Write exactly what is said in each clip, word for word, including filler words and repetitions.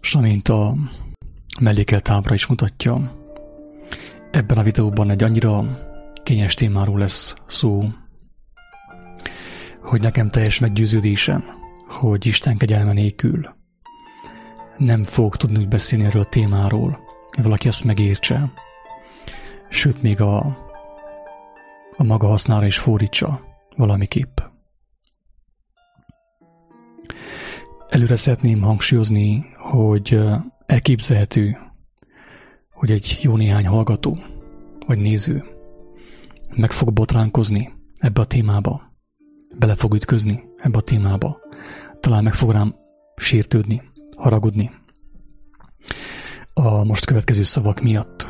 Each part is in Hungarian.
S amint a mellékelt ábra is mutatja, ebben a videóban egy annyira kényes témáról lesz szó, hogy nekem teljes meggyőződésem, hogy Isten kegyelme nélkül nem fogok tudni úgy beszélni erről a témáról, hogy valaki ezt megértse, sőt még a, a maga hasznára is fordítsa valamiképp. Előre szeretném hangsúlyozni, hogy elképzelhető, hogy egy jó néhány hallgató vagy néző meg fog botránkozni ebbe a témába, bele fog ütközni ebbe a témába, talán meg fog rám sértődni, haragudni a most következő szavak miatt.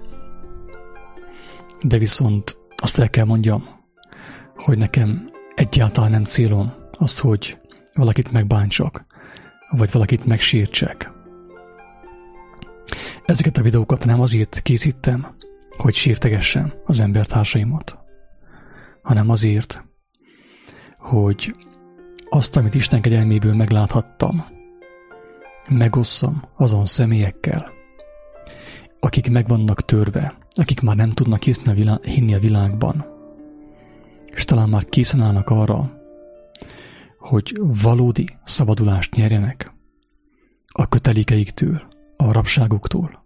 De viszont azt el kell mondjam, hogy nekem egyáltalán nem célom azt, hogy valakit megbántsak, vagy valakit megsértsek. Ezeket a videókat nem azért készítem, hogy sértegessem az embertársaimat, hanem azért, hogy azt, amit Isten kegyelméből megláthattam, megosszam azon személyekkel, akik meg vannak törve, akik már nem tudnak hinni a világban, és talán már készen állnak arra, hogy valódi szabadulást nyerjenek a kötelékeiktől, a rabságuktól.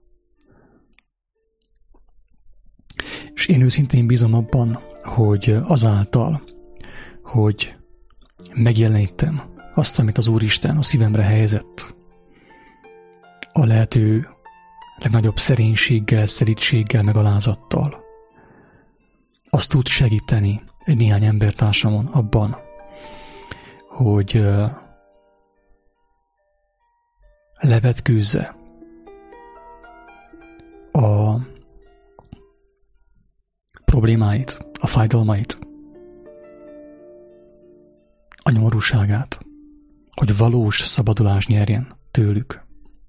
És én őszintén bízom abban, hogy azáltal, hogy megjelenítem azt, amit az Úristen a szívemre helyezett, a lehető legnagyobb szerénységgel, szelídséggel, megalázattal, azt tud segíteni egy néhány embertársamon abban, hogy levetkőzze a problémáit, a fájdalmait, a nyomorúságát, hogy valós szabadulást nyerjen tőlük.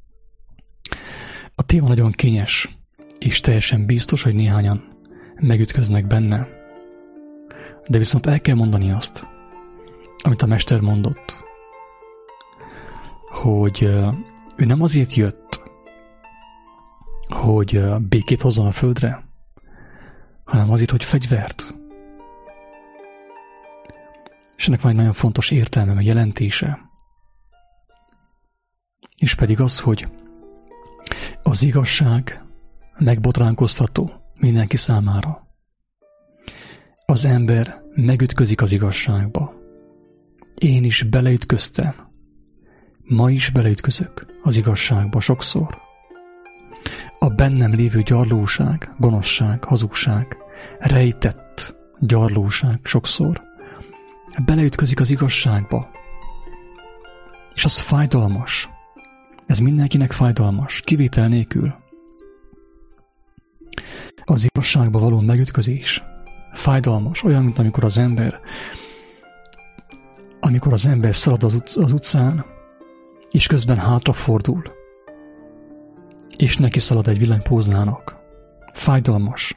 A téma nagyon kényes, és teljesen biztos, hogy néhányan megütköznek benne, de viszont el kell mondani azt, amit a Mester mondott, hogy ő nem azért jött, hogy békét hozzon a földre, hanem azért, hogy fegyvert. És ennek van egy nagyon fontos értelme, a jelentése. És pedig az, hogy az igazság megbotránkoztató mindenki számára. Az ember megütközik az igazságba. Én is beleütköztem. Ma is beleütközök az igazságba sokszor. A bennem lévő gyarlóság, gonoszság, hazugság, rejtett gyarlóság sokszor beleütközik az igazságba. És az fájdalmas. Ez mindenkinek fájdalmas, kivétel nélkül. Az igazságba való megütközés fájdalmas, olyan, mint amikor az ember amikor az ember szalad az, utc- az utcán, és közben hátrafordul, és neki szalad egy villanypóznának. Fájdalmas.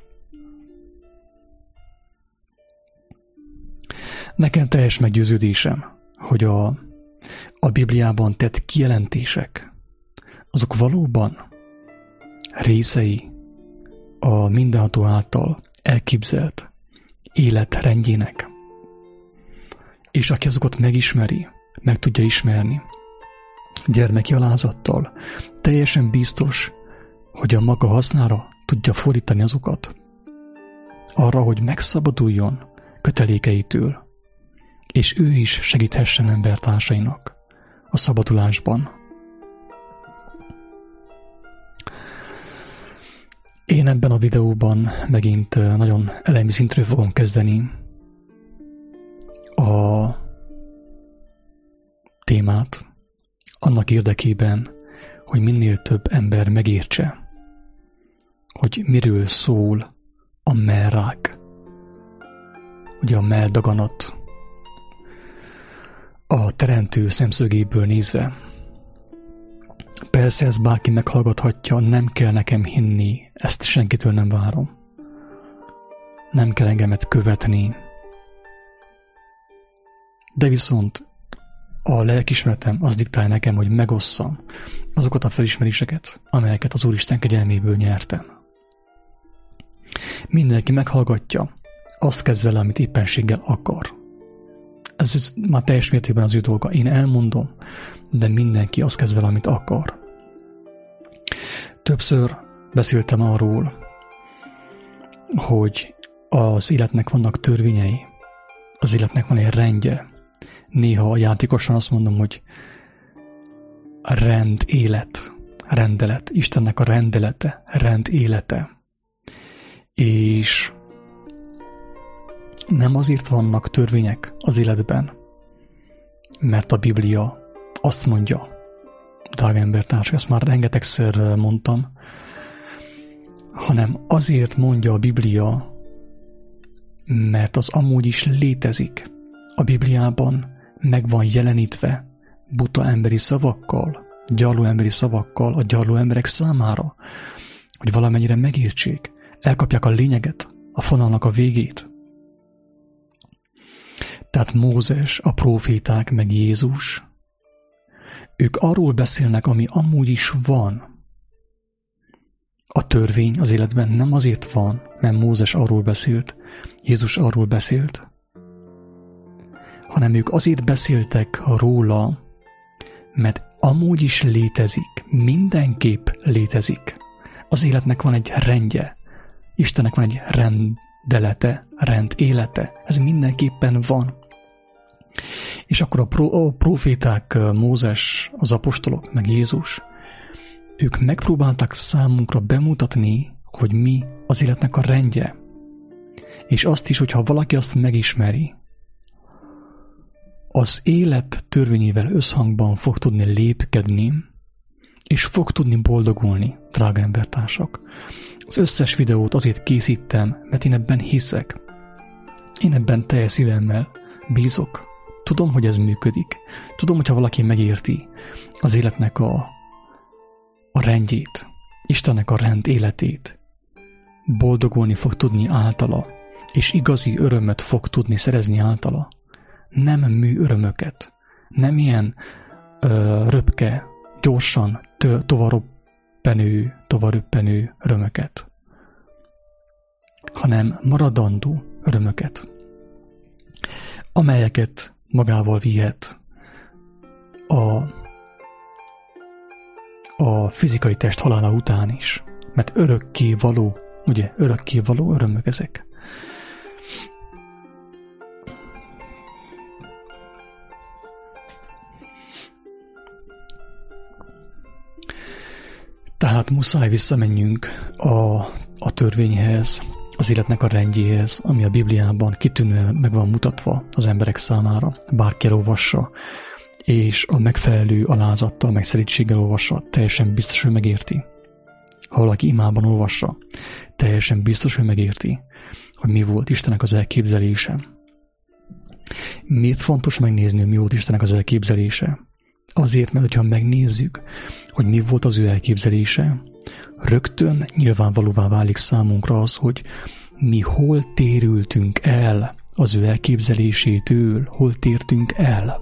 Nekem teljes meggyőződésem, hogy a, a Bibliában tett kijelentések, azok valóban részei a mindenható által elképzelt életrendjének. És aki azokat megismeri, meg tudja ismerni, gyermeki alázattal, teljesen biztos, hogy a maga hasznára tudja fordítani azokat, arra, hogy megszabaduljon kötelékeitől, és ő is segíthessen embertársainak a szabadulásban. Én ebben a videóban megint nagyon elemi szintről fogom kezdeni a témát, annak érdekében, hogy minél több ember megértse, hogy miről szól a mellrák, ugye a melldaganat, a teremtő szemszögéből nézve. Persze ezt bárki meghallgathatja, nem kell nekem hinni, ezt senkitől nem várom. Nem kell engemet követni. De viszont a lelkiismeretem az diktálja nekem, hogy megosszam azokat a felismeréseket, amelyeket az Úristen kegyelméből nyertem. Mindenki meghallgatja, azt kezd vele, amit éppenséggel akar. Ez már teljes mértékben az ő dolga. Én elmondom, de mindenki azt kezd vele, amit akar. Többször beszéltem arról, hogy az életnek vannak törvényei, az életnek van egy rendje. Néha játékosan azt mondom, hogy rend, élet, rendelet, Istennek a rendelete, rend élete. És nem azért vannak törvények az életben, mert a Biblia azt mondja, drága embertársak, ezt már rengetegszer mondtam, hanem azért mondja a Biblia, mert az amúgy is létezik. A Bibliában meg van jelenítve buta emberi szavakkal, gyarló emberi szavakkal a gyarló emberek számára, hogy valamennyire megértsék, elkapják a lényeget, a fonalnak a végét. Tehát Mózes, a próféták, meg Jézus, ők arról beszélnek, ami amúgy is van. A törvény az életben nem azért van, mert Mózes arról beszélt, Jézus arról beszélt, hanem ők azért beszéltek róla, mert amúgy is létezik, mindenképp létezik. Az életnek van egy rendje, Istennek van egy rendelete, rend élete, ez mindenképpen van. És akkor a, pro, a proféták, Mózes, az apostolok, meg Jézus, ők megpróbáltak számunkra bemutatni, hogy mi az életnek a rendje. És azt is, hogyha valaki azt megismeri, az élet törvényével összhangban fog tudni lépkedni, és fog tudni boldogulni, drága embertársak. Az összes videót azért készítem, mert én ebben hiszek. Én ebben teljes szívemmel bízok. Tudom, hogy ez működik. Tudom, hogyha valaki megérti az életnek a, a rendjét, Istennek a rend életét, boldogulni fog tudni általa, és igazi örömöt fog tudni szerezni általa. Nem mű örömöket, nem ilyen ö, röpke, gyorsan, tö, tovaröppenő, tovaröppenő örömöket, hanem maradandó örömöket, amelyeket magával vihet a, a fizikai test halála után is, mert örökké való, ugye, örökké való örömök ezek. Tehát muszáj visszamenjünk a, a törvényhez, az életnek a rendjéhez, ami a Bibliában kitűnően meg van mutatva az emberek számára, bárki elolvassa, és a megfelelő alázattal, meg szerítséggel olvassa, teljesen biztos, hogy megérti. Ha valaki imában olvassa, teljesen biztos, hogy megérti, hogy mi volt Istennek az elképzelése. Miért fontos megnézni, hogy mi volt Istennek az elképzelése? Azért, mert hogyha megnézzük, hogy mi volt az ő elképzelése, rögtön nyilvánvalóvá válik számunkra az, hogy mi hol térültünk el az ő elképzelésétől, hol tértünk el,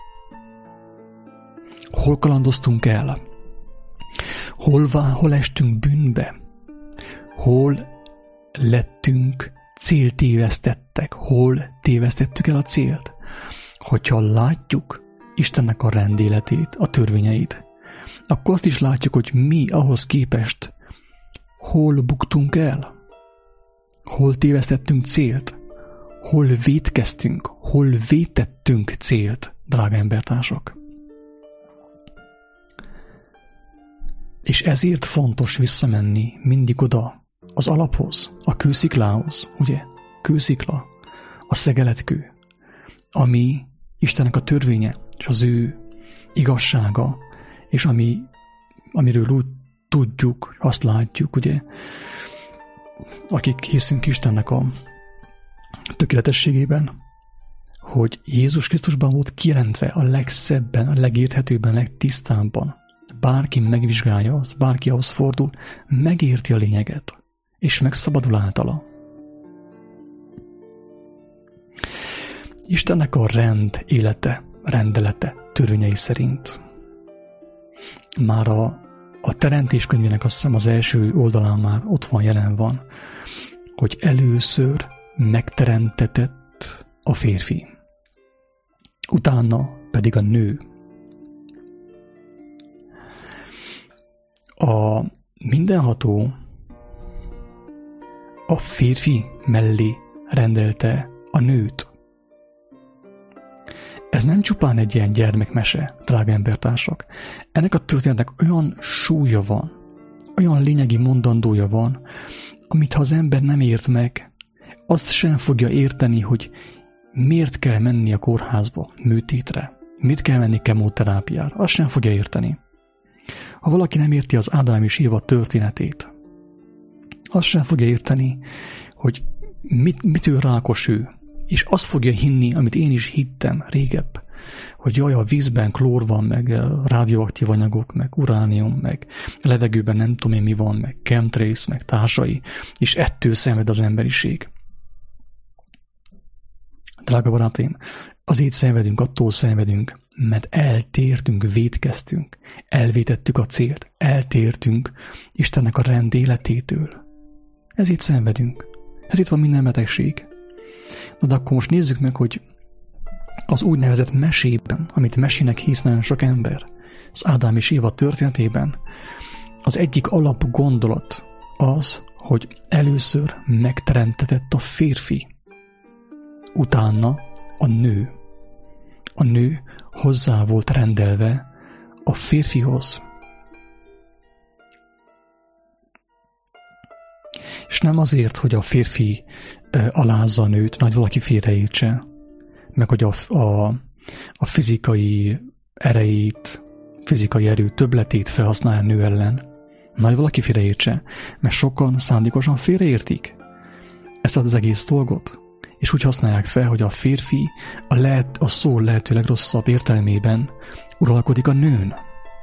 hol kalandoztunk el, hol, hol estünk bűnbe, hol lettünk céltévesztettek, hol tévesztettük el a célt. Hogyha látjuk Istennek a rendéletét, a törvényeit, akkor azt is látjuk, hogy mi ahhoz képest hol buktunk el, hol tévesztettünk célt, hol vétkeztünk, hol vétettünk célt, drága embertársak. És ezért fontos visszamenni mindig oda, az alaphoz, a kősziklához, ugye? Kőszikla, a szegeletkő, ami Istennek a törvénye, és az ő igazsága, és ami, amiről úgy tudjuk, azt látjuk, ugye, akik hiszünk Istennek a tökéletességében, hogy Jézus Krisztusban volt kijelentve a legszebben, a legérthetőbben, a legtisztábban. Bárki megvizsgálja azt, bárki ahhoz fordul, megérti a lényeget, és megszabadul általa. Istennek a rend élete, rendelete, törvényei szerint. Már a, a Teremtés könyvének azt hiszem az első oldalán már ott van, jelen van, hogy először megteremtetett a férfi, utána pedig a nő. A mindenható a férfi mellé rendelte a nőt. Ez nem csupán egy ilyen gyermekmese, drága embertársak. Ennek a történetnek olyan súlya van, olyan lényegi mondandója van, amit ha az ember nem ért meg, azt sem fogja érteni, hogy miért kell menni a kórházba, műtétre, miért kell menni kemoterápiára, azt sem fogja érteni. Ha valaki nem érti az Ádám és Éva történetét, azt sem fogja érteni, hogy mit, mitől rákos ő, és azt fogja hinni, amit én is hittem régebb, hogy jaj, a vízben klór van, meg rádióaktív anyagok, meg uránium, meg levegőben nem tudom én mi van, meg chemtrails, meg társai, és ettől szenved az emberiség. Drága barátaim, azért szenvedünk, attól szenvedünk, mert eltértünk, vétkeztünk, elvétettük a célt, eltértünk Istennek a rend életétől. Ezért szenvedünk. Ezért van minden betegség. Na de akkor most nézzük meg, hogy az úgynevezett mesében, amit mesének hisz nagyon sok ember, az Ádám és Éva történetében, az egyik alap gondolat az, hogy először megteremtetett a férfi, utána a nő. A nő hozzá volt rendelve a férfihoz. És nem azért, hogy a férfi alázza a nőt, nagy valaki félreértse, meg hogy a, a, a fizikai erejét, fizikai erő többletét felhasználja a nő ellen. Nagy valaki félreértse, mert sokan szándékosan félreértik ezt az egész dolgot, és úgy használják fel, hogy a férfi a, lehet, a szó lehető legrosszabb értelmében uralkodik a nőn.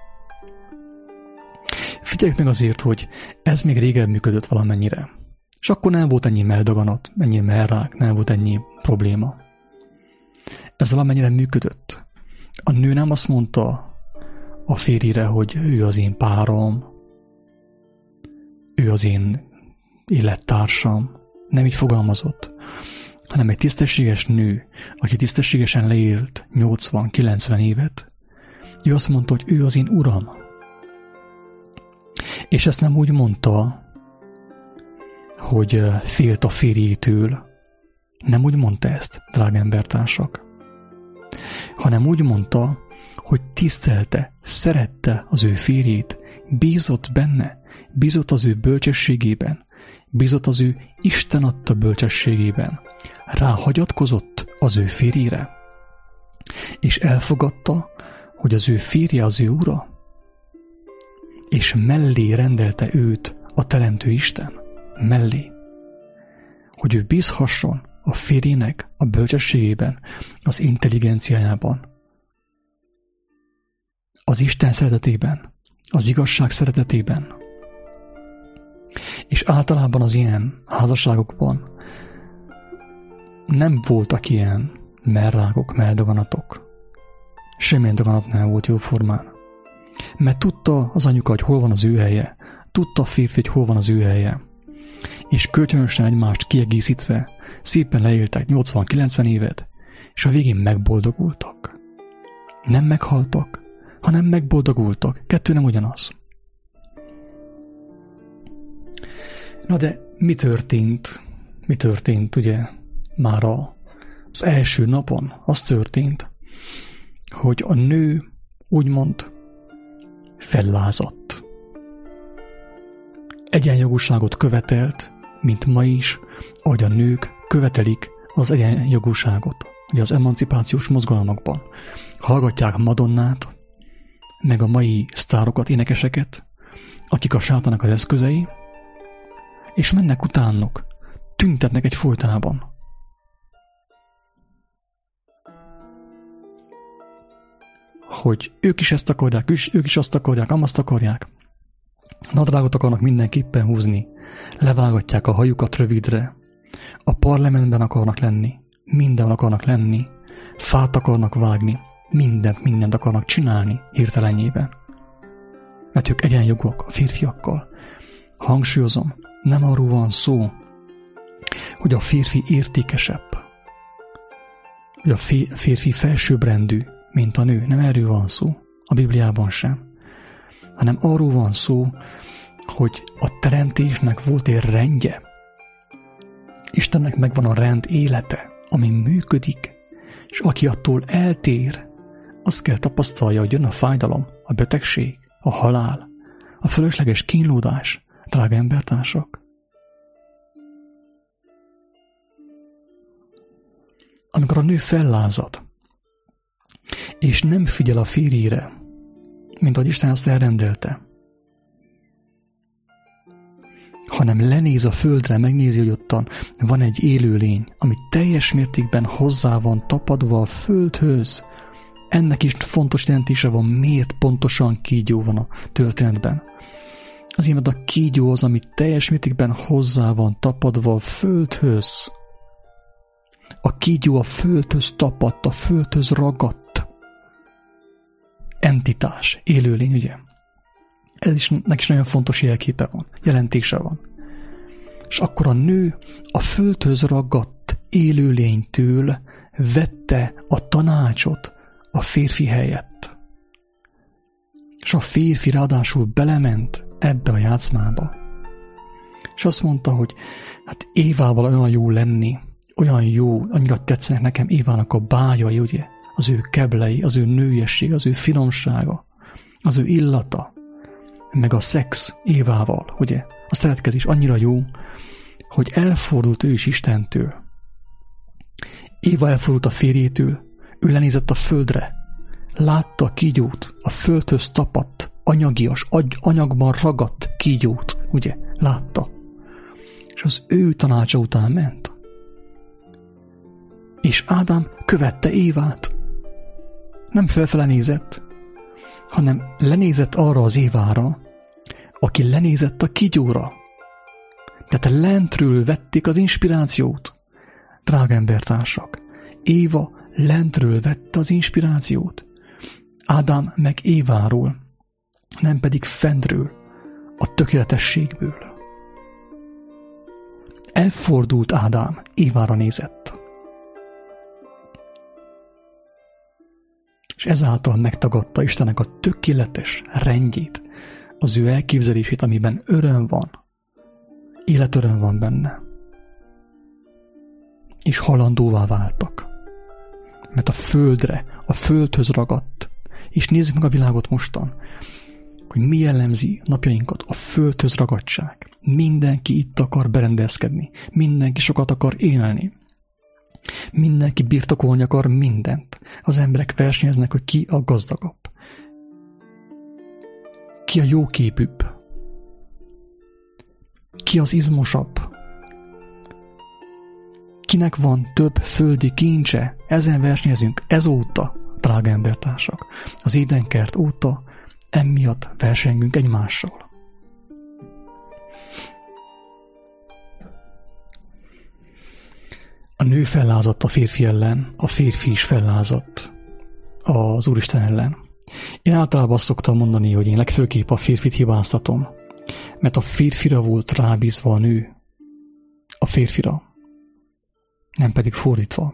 Figyeljük meg azért, hogy ez még régebb működött valamennyire. És akkor nem volt ennyi meldaganat, ennyi merrák, nem volt ennyi probléma. Ez valamennyire működött. A nő nem azt mondta a férjére, hogy ő az én párom, ő az én élettársam. Nem így fogalmazott, hanem egy tisztességes nő, aki tisztességesen leélt nyolcvan-kilencven évet, ő azt mondta, hogy ő az én uram. És ezt nem úgy mondta, hogy félt a férjétől. Nem úgy mondta ezt, drága embertársak. Hanem úgy mondta, hogy tisztelte, szerette az ő férjét, bízott benne, bízott az ő bölcsességében, bízott az ő Isten adta bölcsességében, ráhagyatkozott az ő férjére, és elfogadta, hogy az ő férje az ő ura, és mellé rendelte őt a teremtő Isten, mellé, hogy ő bízhasson a férjének a bölcsességében, az intelligenciájában, az Isten szeretetében, az igazság szeretetében. És általában az ilyen házasságokban nem voltak ilyen merrágok, meldaganatok. Semmilyen daganat nem volt jóformán. Mert tudta az anyuka, hogy hol van az ő helye, tudta a férfi, hogy hol van az ő helye. És kölcsönösen egymást kiegészítve szépen leéltek nyolcvan-kilencven évet, és a végén megboldogultak. Nem meghaltak, hanem megboldogultak. Kettő nem ugyanaz. Na de mi történt? Mi történt, ugye, már az első napon? Az történt, hogy a nő úgymond fellázadt. Egyenjogúságot követelt, mint ma is, ahogy a nők követelik az egyenjogúságot, ugye az emancipációs mozgalmakban. Hallgatják Madonnát, meg a mai sztárokat, énekeseket, akik a sátának az eszközei, és mennek utánuk, tüntetnek egy folytában. Hogy ők is ezt akarják, ők is azt akarják, amazt akarják. Nadrágot akarnak mindenképpen húzni, levágatják a hajukat rövidre, a parlamentben akarnak lenni, minden akarnak lenni, fát akarnak vágni, mindent, mindent akarnak csinálni hirtelenjében. Mert ők egyenjogúak a férfiakkal. Hangsúlyozom, nem arról van szó, hogy a férfi értékesebb, hogy a férfi felsőbbrendű, mint a nő. Nem erről van szó, a Bibliában sem. Hanem arról van szó, hogy a teremtésnek volt egy rendje. Istennek megvan a rend élete, ami működik, és aki attól eltér, azt kell tapasztalja, hogy jön a fájdalom, a betegség, a halál, a fölösleges kínlódás, drága embertársak. Amikor a nő fellázad, és nem figyel a férjére, mint ahogy Isten azt elrendelte, hanem lenéz a földre, megnézi, hogy ottan van egy élőlény, ami teljes mértékben hozzá van tapadva a földhöz. Ennek is fontos jelentése van, miért pontosan kígyó van a történetben. Azért, mert a kígyó az, ami teljes mértékben hozzá van tapadva a földhöz. A kígyó a földhöz tapadt, a földhöz ragadt. Entitás, élőlény, ugye? Ez is, nek is nagyon fontos jelképe van, jelentése van. És akkor a nő a földhöz ragadt élőlénytől vette a tanácsot a férfi helyett. És a férfi ráadásul belement ebbe a játszmába. És azt mondta, hogy hát Évával olyan jó lenni, olyan jó, annyira tetszenek nekem Évának a bájai, ugye? Az ő keblei, az ő nőiesség, az ő finomsága, az ő illata, meg a szex Évával, ugye? A szeretkezés annyira jó, hogy elfordult ő is Istentől. Éva elfordult a férjétől, ő lenézett a földre, látta a kígyót, a földhöz tapadt, anyagias, agy, anyagban ragadt kígyót, ugye? Látta. És az ő tanácsa után ment. És Ádám követte Évát. Nem felfele nézett, hanem lenézett arra az Évára, aki lenézett a kígyóra. Tehát lentről vették az inspirációt. Drága embertársak, Éva lentről vette az inspirációt. Ádám meg Éváról, nem pedig fentről, a tökéletességből. Elfordult Ádám, Évára nézett. És ezáltal megtagadta Istennek a tökéletes rendjét, az ő elképzelését, amiben öröm van, életöröm van benne. És halandóvá váltak. Mert a földre, a földhöz ragadt. És nézzük meg a világot mostan, hogy mi jellemzi napjainkat, a földhöz ragadtság. Mindenki itt akar berendezkedni, mindenki sokat akar élni. Mindenki birtokolni akar mindent. Az emberek versenyeznek, hogy ki a gazdagabb. Ki a jóképűbb. Ki az izmosabb. Kinek van több földi kincse. Ezen versenyezünk ezóta, drága embertársak. Az édenkert óta emiatt versengünk egymással. A nő fellázadt a férfi ellen, a férfi is fellázadt az Úristen ellen. Én általában azt szoktam mondani, hogy én legfőképp a férfit hibáztatom, mert a férfira volt rábízva a nő, a férfira, nem pedig fordítva.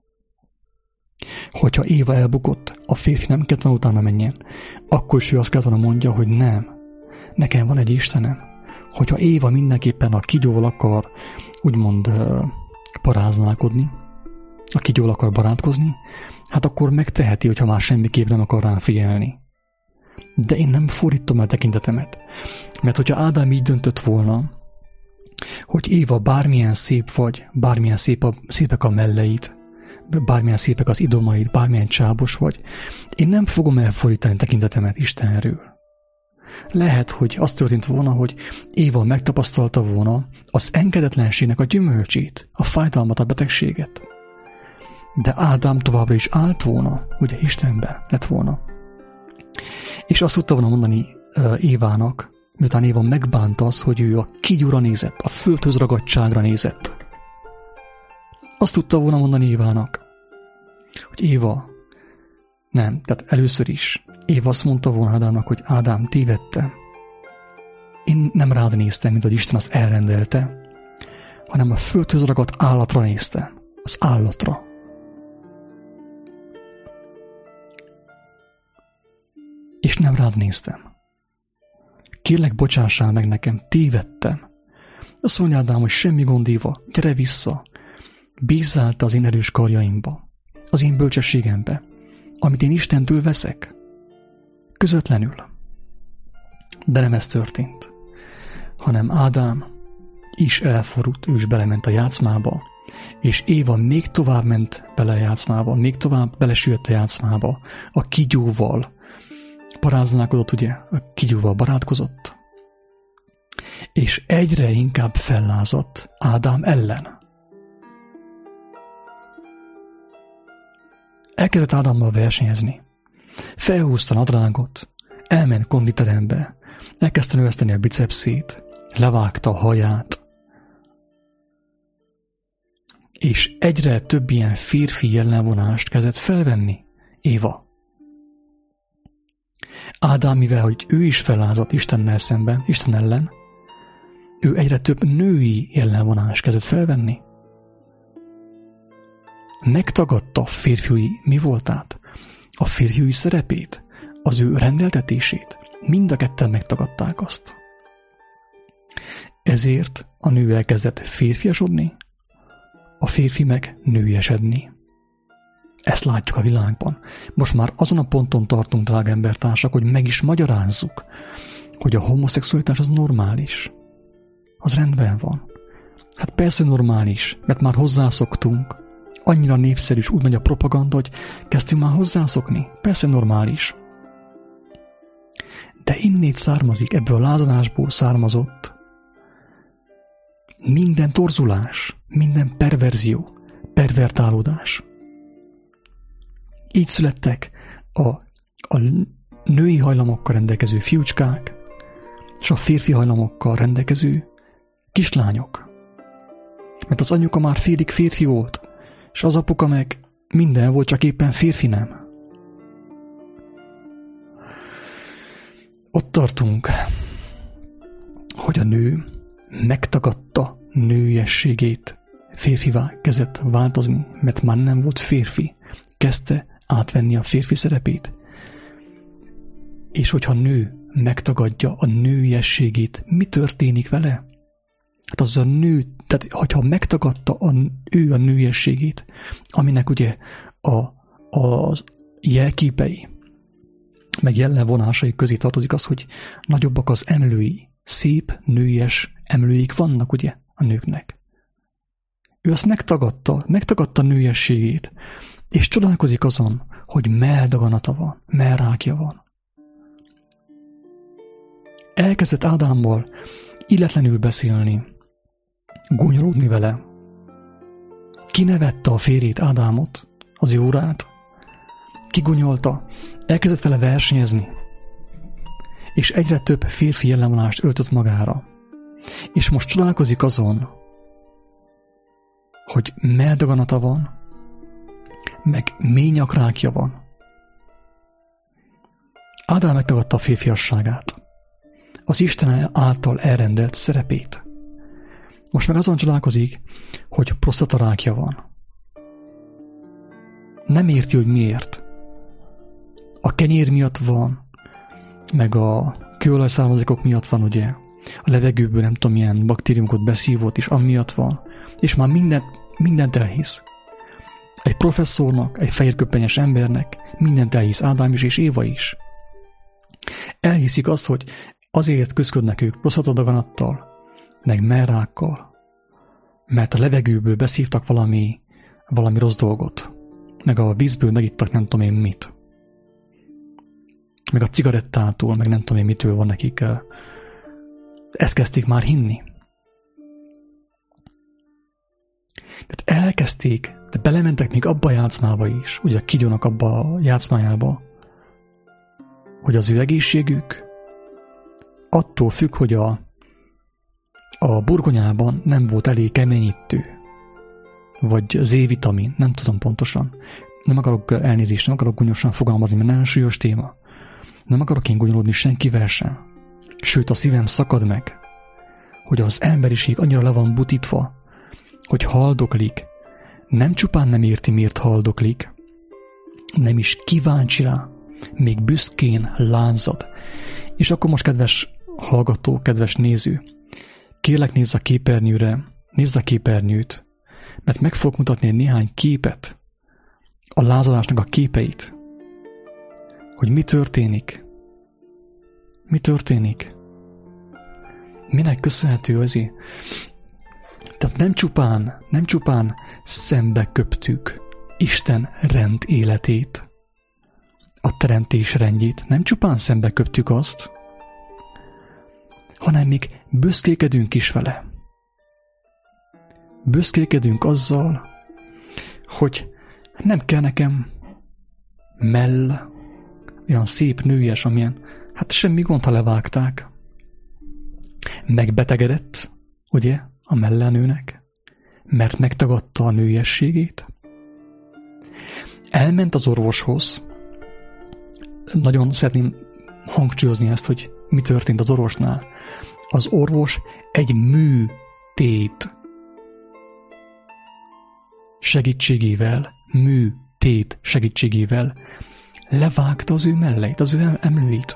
Hogyha Éva elbukott, a férfi nem kellett volna utána menjen, akkor is ő azt kellett volna mondja, hogy nem, nekem van egy Istenem. Hogyha Éva mindenképpen a kígyóval akar, úgymond paráználkodni, a kígyóval akar barátkozni, hát akkor megteheti, hogyha már semmiképp nem akar rám figyelni. De én nem fordítom el tekintetemet, mert hogyha Ádám így döntött volna, hogy Éva bármilyen szép vagy, bármilyen szép a, szépek a melleid, bármilyen szépek az idomaid, bármilyen csábos vagy, én nem fogom elfordítani tekintetemet Istenről. Lehet, hogy az történt volna, hogy Éva megtapasztalta volna az engedetlenségnek a gyümölcsét, a fájdalmat, a betegséget. De Ádám továbbra is állt volna, ugye Istenben lett volna. És azt tudta volna mondani uh, Évának, miután Éva megbánta az, hogy ő a kígyóra nézett, a földhöz ragadtságra nézett. Azt tudta volna mondani Évának, hogy Éva, Nem, tehát először is Éva azt mondta volna Ádámnak, hogy Ádám, tévedtem. Én nem rád néztem, mint hogy Isten azt elrendelte, hanem a földhöz ragadt állatra néztem. Az állatra. És nem rád néztem. Kérlek, bocsássál meg nekem, tévedtem. Azt mondja Ádám, hogy semmi gond, Éva, gyere vissza. Bízzál te az én erős karjaimba, az én bölcsességembe, amit én Istentől veszek. Közvetlenül. De nem ez történt, hanem Ádám is elforult, ő is belement a játszmába, és Éva még tovább ment bele a játszmába, még tovább belesüllyedt a játszmába, a kígyóval paráználkodott, ugye, a kígyóval barátkozott, és egyre inkább fellázadt Ádám ellen. Elkezdett Ádámmal versenyezni. Felhúzta nadrágot, elment konditerembe, elkezdte növeszteni a bicepszét, levágta a haját, és egyre több ilyen férfi jellemvonást kezdett felvenni Éva. Ádám, mivel hogy ő is fellázadt Istennel szemben, Isten ellen, ő egyre több női jellemvonást kezdett felvenni. Megtagadta a férfiúi mi voltát, a férfiúi szerepét, az ő rendeltetését. Mind a ketten megtagadták azt. Ezért a nő elkezdett férfiasodni, a férfi meg nőiesedni. Ezt látjuk a világban. Most már azon a ponton tartunk, drága embertársak, hogy meg is magyarázzuk, hogy a homoszexualitás az normális. Az rendben van. Hát persze normális, mert már hozzászoktunk. Annyira népszerű, és úgy megy a propaganda, hogy kezdtünk már hozzászokni. Persze normális. De innét származik, ebből a lázadásból származott minden torzulás, minden perverzió, pervertálódás. Így születtek a, a női hajlamokkal rendelkező fiúcskák, és a férfi hajlamokkal rendelkező kislányok. Mert az anyuka már félig férfi volt, és az apuka meg minden volt, csak éppen férfi nem. Ott tartunk, hogy a nő megtagadta nőiességét, férfivá kezdett változni, mert már nem volt férfi, kezdte átvenni a férfi szerepét. És hogyha nő megtagadja a nőiességét, mi történik vele? Hát az a nő, tehát hogyha megtagadta a, ő a nőiességét, aminek ugye a, a jelképei, meg jellemvonásai közé tartozik az, hogy nagyobbak az emlői, szép, nőies emlőik vannak ugye a nőknek. Ő azt megtagadta, megtagadta a nőiességét, és csodálkozik azon, hogy melldaganata van, mellrákja van. Elkezdett Ádámmal illetlenül beszélni, gúnyolódni vele. Kinevette a férjét, Ádámot, az Jórát, kigunyolta, elkezdett vele versenyezni, és egyre több férfi jellemvonást öltött magára. És most csodálkozik azon, hogy melldaganata van, meg mély nyakrákja van. Ádám megtagadta a férfiasságát, az Isten által elrendelt szerepét. Most meg azon csodálkozik, hogy prostatarákja van. Nem érti, hogy miért. A kenyér miatt van, meg a kőolajszármazékok miatt van, ugye, a levegőből nem tudom milyen baktériumokat beszívott, és amiatt van. És már mindent, mindent elhisz. Egy professzornak, egy fehérköpenyes embernek mindent elhisz, Ádám is és Éva is. Elhiszik azt, hogy azért küzdködnek ők prostatadaganattal, meg mellrákkal, mert a levegőből beszívtak valami, valami rossz dolgot, meg a vízből megittak nem tudom én mit. Meg a cigarettától, meg nem tudom én mitől van nekik. Ezt kezdték már hinni. Tehát elkezdték, de belementek még abba a játszmába is, ugye a kígyónak abba a játszmájába, hogy az ő egészségük attól függ, hogy a, a burgonyában nem volt elég keményítő, vagy Z-vitamin, nem tudom pontosan. nem akarok elnézést, nem akarok gonyosan fogalmazni, mert nagyon súlyos téma. Nem akarok én gonyolódni senkivel sem. Sőt, a szívem szakad meg, hogy az emberiség annyira le van butítva, hogy haldoklik. Nem csupán nem érti, miért haldoklik, nem is kíváncsi rá, még büszkén lánzad. És akkor most, kedves hallgató, kedves néző, kérlek, nézz a képernyőre, nézd a képernyőt, mert meg fogok mutatni egy néhány képet, a lázadásnak a képeit, hogy mi történik. Mi történik? Minek köszönhető azért? Tehát nem csupán, nem csupán szembe köptük Isten rend életét, a teremtés rendjét, nem csupán szembe köptük azt, hanem még büszkélkedünk is vele. Büszkélkedünk azzal, hogy nem kell nekem mell, olyan szép nőies, amilyen, hát semmi gond, ha levágták. Megbetegedett, ugye, a melle nőnek, mert megtagadta a nőiességét. Elment az orvoshoz. Nagyon szeretném hangsúlyozni ezt, hogy mi történt az orvosnál. Az orvos egy műtét segítségével, műtét segítségével levágta az ő melleit, az ő emlőit.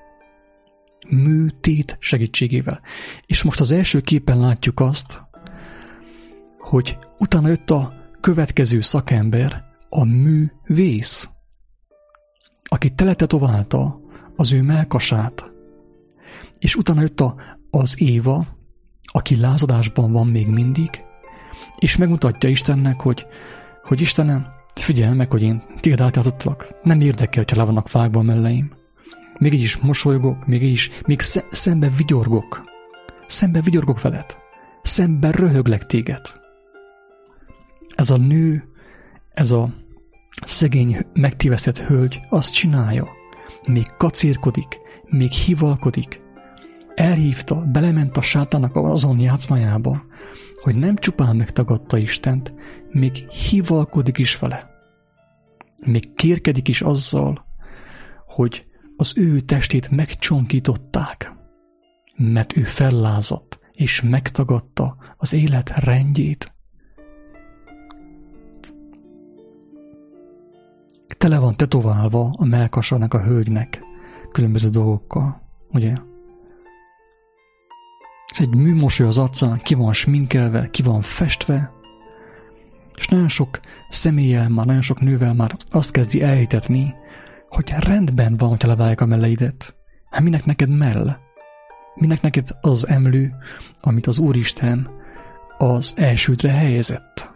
Műtét segítségével. És most az első képen látjuk azt, hogy utána jött a következő szakember, a művész, aki teletetoválta az ő mellkasát, és utána jött a, az Éva, aki lázadásban van még mindig, és megmutatja Istennek, hogy, hogy Istenem, figyelj meg, hogy én téged átjátszottalak, nem érdekel, hogyha le vannak vágva a melleim. Még így is mosolygok, még így is, még sze- szembe vigyorgok. Szembe vigyorgok veled. Szembe röhöglek téged. Ez a nő, ez a szegény, megtévesztett hölgy azt csinálja. Még kacérkodik, még hivalkodik. Elhívta, belement a sátának azon játszmájába, hogy nem csupán megtagadta Istent, még hivalkodik is vele. Még kérkedik is azzal, hogy az ő testét megcsonkították, mert ő fellázadt, és megtagadta az élet rendjét. Tele van tetoválva a mellkasának a hölgynek különböző dolgokkal, ugye? És egy műmosoly az arcán, ki van sminkelve, ki van festve, és nagyon sok személlyel már, nagyon sok nővel már azt kezdi elhitetni, hogy rendben van, hogyha levágják a melleidet. Hát minek neked mell? Minek neked az emlő, amit az Úristen az elsődre helyezett?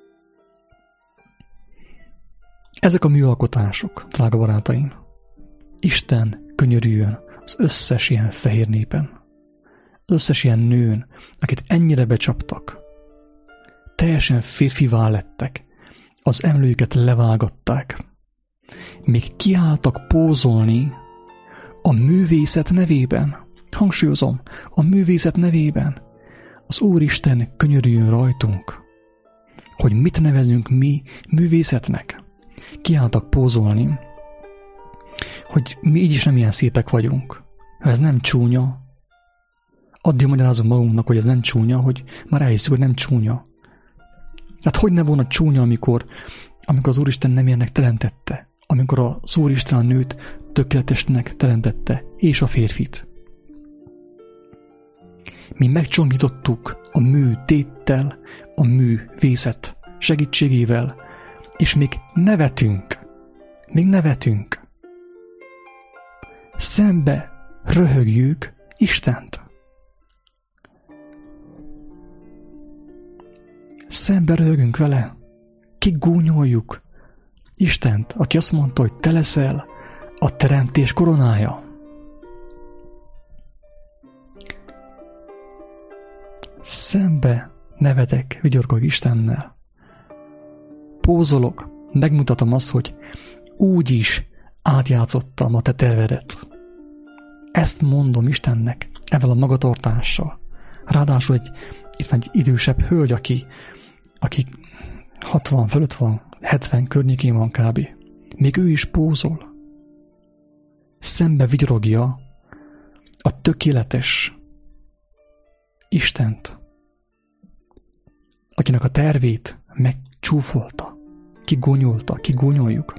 Ezek a műalkotások, drága barátaim. Isten könyörüljön az összes ilyen fehér népen. Az összes ilyen nőn, akit ennyire becsaptak. Teljesen férfivá lettek. Az emlőjüket levágatták. Még kiálltak pózolni a művészet nevében. Hangsúlyozom, a művészet nevében. Az Úristen könyörüljön rajtunk, hogy mit nevezünk mi művészetnek. Kiálltak pózolni, hogy mi így is nem ilyen szépek vagyunk. Ha ez nem csúnya, addig magyarázom magunknak, hogy ez nem csúnya, hogy már elhiszük, hogy nem csúnya. Hát hogy ne volna csúnya, amikor, amikor az Úristen nem ilyennek teremtette, amikor az Úristen a nőt tökéletesnek teremtette, és a férfit. Mi megcsonkítottuk a mű téttel, a művészet segítségével, és még nevetünk, még nevetünk. Szembe röhögjük Istent. Szembe röhögünk vele, kigúnyoljuk Istent, aki azt mondta, hogy te leszel a teremtés koronája. Szembe nevetek, vigyorgok Istennel. Pózolok, megmutatom azt, hogy úgy is átjátszottam a te tervedet. Ezt mondom Istennek, ezzel a magatartással. Ráadásul egy, itt van egy idősebb hölgy, aki, aki hatvan fölött van, hetven környékén van kb. Még ő is pózol. Szembe vigyorogja a tökéletes Istent, akinek a tervét megcsúfolta, kigonyolta, kigonyoljuk.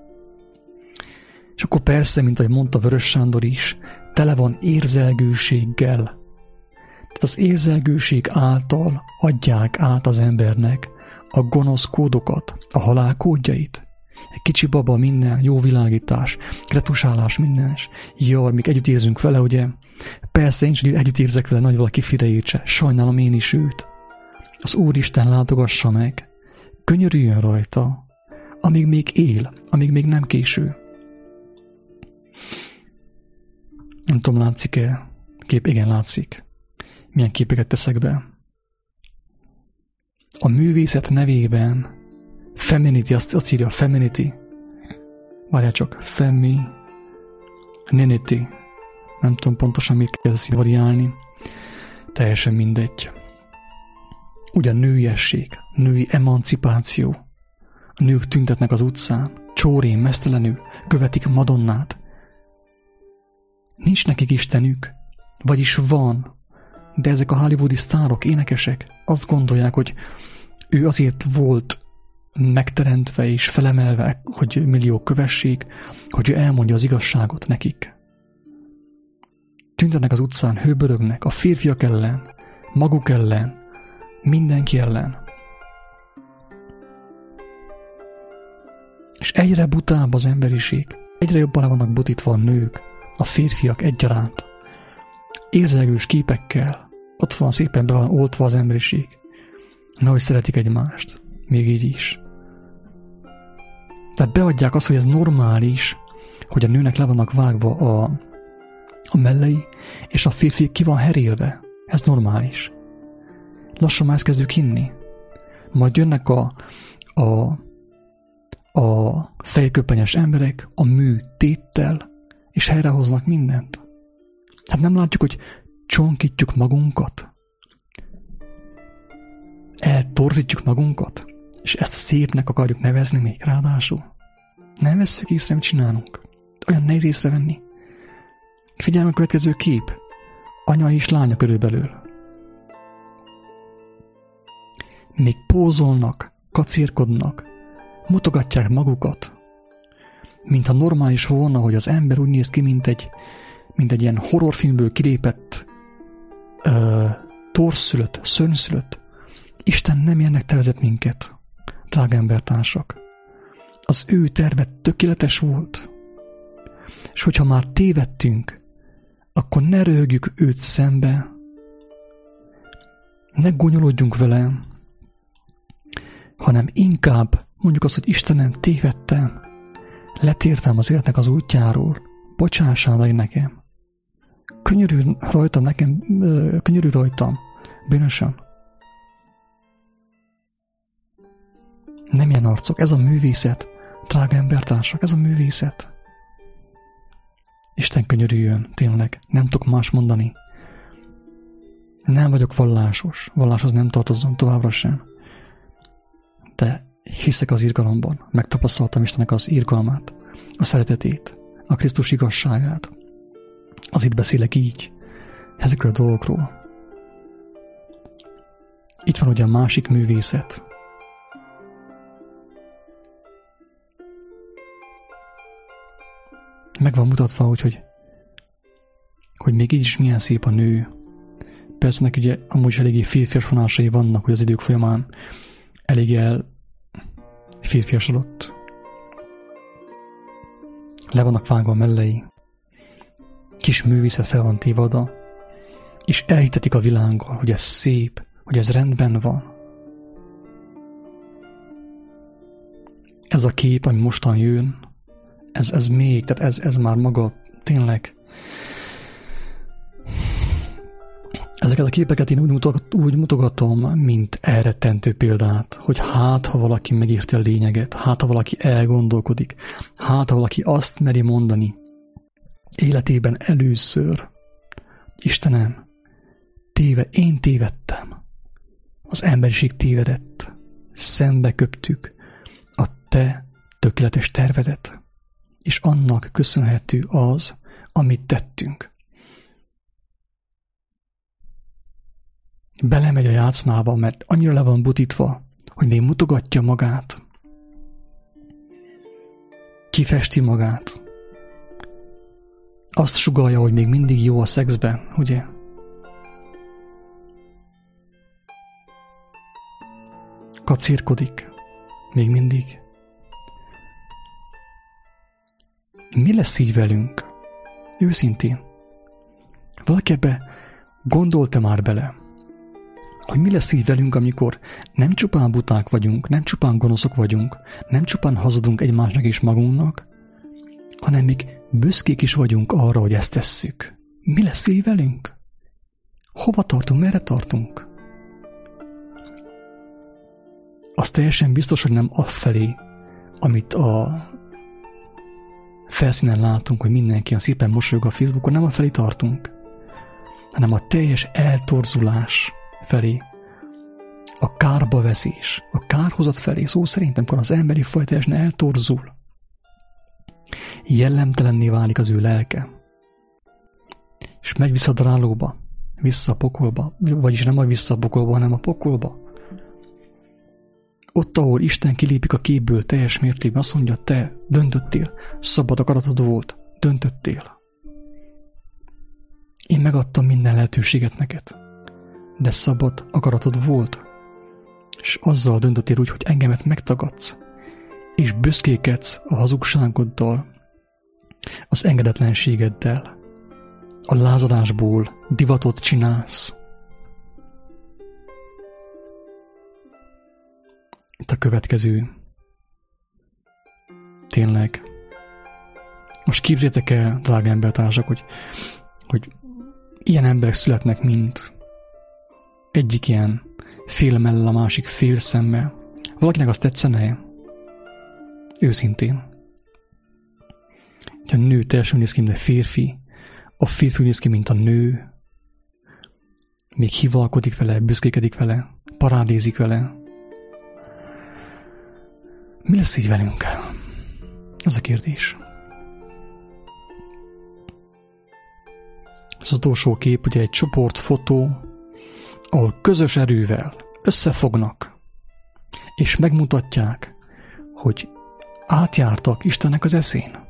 És akkor persze, mint ahogy mondta Vörös Sándor is, tele van érzelgőséggel. Tehát az érzelgőség által adják át az embernek a gonosz kódokat, a halál kódjait. Egy kicsi baba, minden, jó világítás, retusálás, minden. Jaj, még együtt érzünk vele, ugye? Persze, én is együtt érzek vele, nagy valaki félreértse. Sajnálom én is őt. Az Úristen látogassa meg. Könyörüljön rajta, amíg még él, amíg még nem késő. Nem tudom, látszik-e? Kép, igen, látszik. Milyen képeket teszek be. A művészet nevében Feminity, azt, azt írja, Feminity. Várjál csak, Femi, Ninity. Nem tudom pontosan, mit kell variálni. Teljesen mindegy. Ugye a nőiesség, női emancipáció. A nők tüntetnek az utcán, csórén, mesztelenül, követik Madonnát. Nincs nekik istenük, vagyis van, de ezek a hollywoodi sztárok, énekesek azt gondolják, hogy ő azért volt megteremtve és felemelve, hogy milliók kövessék, hogy ő elmondja az igazságot nekik. Tüntetnek az utcán, hőbörögnek a férfiak ellen, maguk ellen, mindenki ellen. És egyre butább az emberiség, egyre jobban le vannak butítva a nők, a férfiak egyaránt. Érzelgős képekkel, ott van szépen be van oltva az emberiség. Nehogy szeretik egymást, még így is. Tehát beadják azt, hogy ez normális, hogy a nőnek le vannak vágva a, a mellei, és a férfi ki van herélve. Ez normális. Lassan már ezt kezdjük hinni. Majd jönnek a, a, a fejköpenyes emberek a mű téttel, és helyrehoznak mindent. Hát nem látjuk, hogy csonkítjuk magunkat? Eltorzítjuk magunkat? És ezt szépnek akarjuk nevezni még ráadásul? Nem vesszük észre, mit csinálunk. Olyan nehéz észrevenni. Figyelj a következő kép. Anya és lánya körülbelül. Még pózolnak, kacérkodnak, mutogatják magukat, mintha normális volna, hogy az ember úgy néz ki, mint egy, mint egy ilyen horrorfilmből kilépett ö, torszülött, szörnyszülött. Isten nem ilyennek tervezett minket, drága embertársak. Az ő terve tökéletes volt. És hogyha már tévedtünk, akkor ne röhögjük őt szembe, ne gonyolodjunk vele, hanem inkább mondjuk azt, hogy Istenem, tévedtem, letértem az életnek az útjáról, bocsássál meg nekem. Könyörülj rajtam nekem, könyörülj rajtam, bűnösen. Nem ilyen arcok, ez a művészet, drága embertársak, ez a művészet. Isten könyörüljön, tényleg, nem tudok más mondani. Nem vagyok vallásos, valláshoz nem tartozom továbbra sem. De hiszek az irgalomban, megtapasztaltam Istennek az irgalmát, a szeretetét, a Krisztus igazságát. Az itt beszélek így, ezekről a dolgokról. Itt van ugye a másik művészet. Meg van mutatva, hogy, hogy, hogy még így is milyen szép a nő. Persze neki ugye amúgy is eléggé férfias vonásai vannak, hogy az idők folyamán elég el férfiasodott. Le vannak vágva a mellei. Kis művészet fel van téve oda, és elhitetik a világgal, hogy ez szép, hogy ez rendben van. Ez a kép, ami mostan jön, ez, ez még, tehát ez, ez már maga tényleg. Ezeket a képeket én úgy, mutogat, úgy mutogatom, mint elrettentő példát, hogy hát, ha valaki megírta a lényeget, hát, ha valaki elgondolkodik, hát, ha valaki azt meri mondani életében először, Istenem, téve, én tévedtem, az emberiség tévedett, szembe köptük a te tökéletes tervedet, és annak köszönhető az, amit tettünk. Belemegy a játszmába, mert annyira le van butítva, hogy még mutogatja magát. Kifesti magát. Azt sugallja, hogy még mindig jó a szexben, ugye? Kacérkodik. Még mindig. Mi lesz így velünk? Őszintén. Valaki ebbe gondolta már bele, hogy mi lesz így velünk, amikor nem csupán buták vagyunk, nem csupán gonoszok vagyunk, nem csupán hazudunk egymásnak és magunknak, hanem még büszkék is vagyunk arra, hogy ezt tesszük. Mi lesz így velünk? Hova tartunk, merre tartunk? Az teljesen biztos, hogy nem afelé, amit a felszínen látunk, hogy mindenki a szépen mosolyog a Facebookon, nem afelé tartunk, hanem a teljes eltorzulás felé, a kárbaveszés, a kárhozat felé, szó szerint, amikor az emberi faj teljesen eltorzul, jellemtelenné válik az ő lelke, és megy vissza a darálóba, vissza a pokolba, vagyis nem a vissza a pokolba, hanem a pokolba. Ott, ahol Isten kilépik a képből teljes mértékben, azt mondja, te döntöttél, szabad akaratod volt, döntöttél. Én megadtam minden lehetőséget neked, de szabad akaratod volt, és azzal döntöttél úgy, hogy engemet megtagadsz, és büszkékedsz a hazugságoddal, az engedetlenségeddel, a lázadásból divatot csinálsz. Itt a következő. Tényleg. Most képzeljétek el, drága embertársak, hogy, hogy ilyen emberek születnek, mint egyik ilyen fél mellel, a másik fél szemmel. Valakinek azt tetszene? Őszintén. Hogy a nő teljesen néz ki, mint a férfi, a férfi néz ki, mint a nő, még hivalkodik vele, büszkékedik vele, parádézik vele. Mi lesz így velünk? Ez a kérdés. Az utolsó kép ugye egy csoportfotó, ahol közös erővel összefognak, és megmutatják, hogy átjártak Istennek az eszén.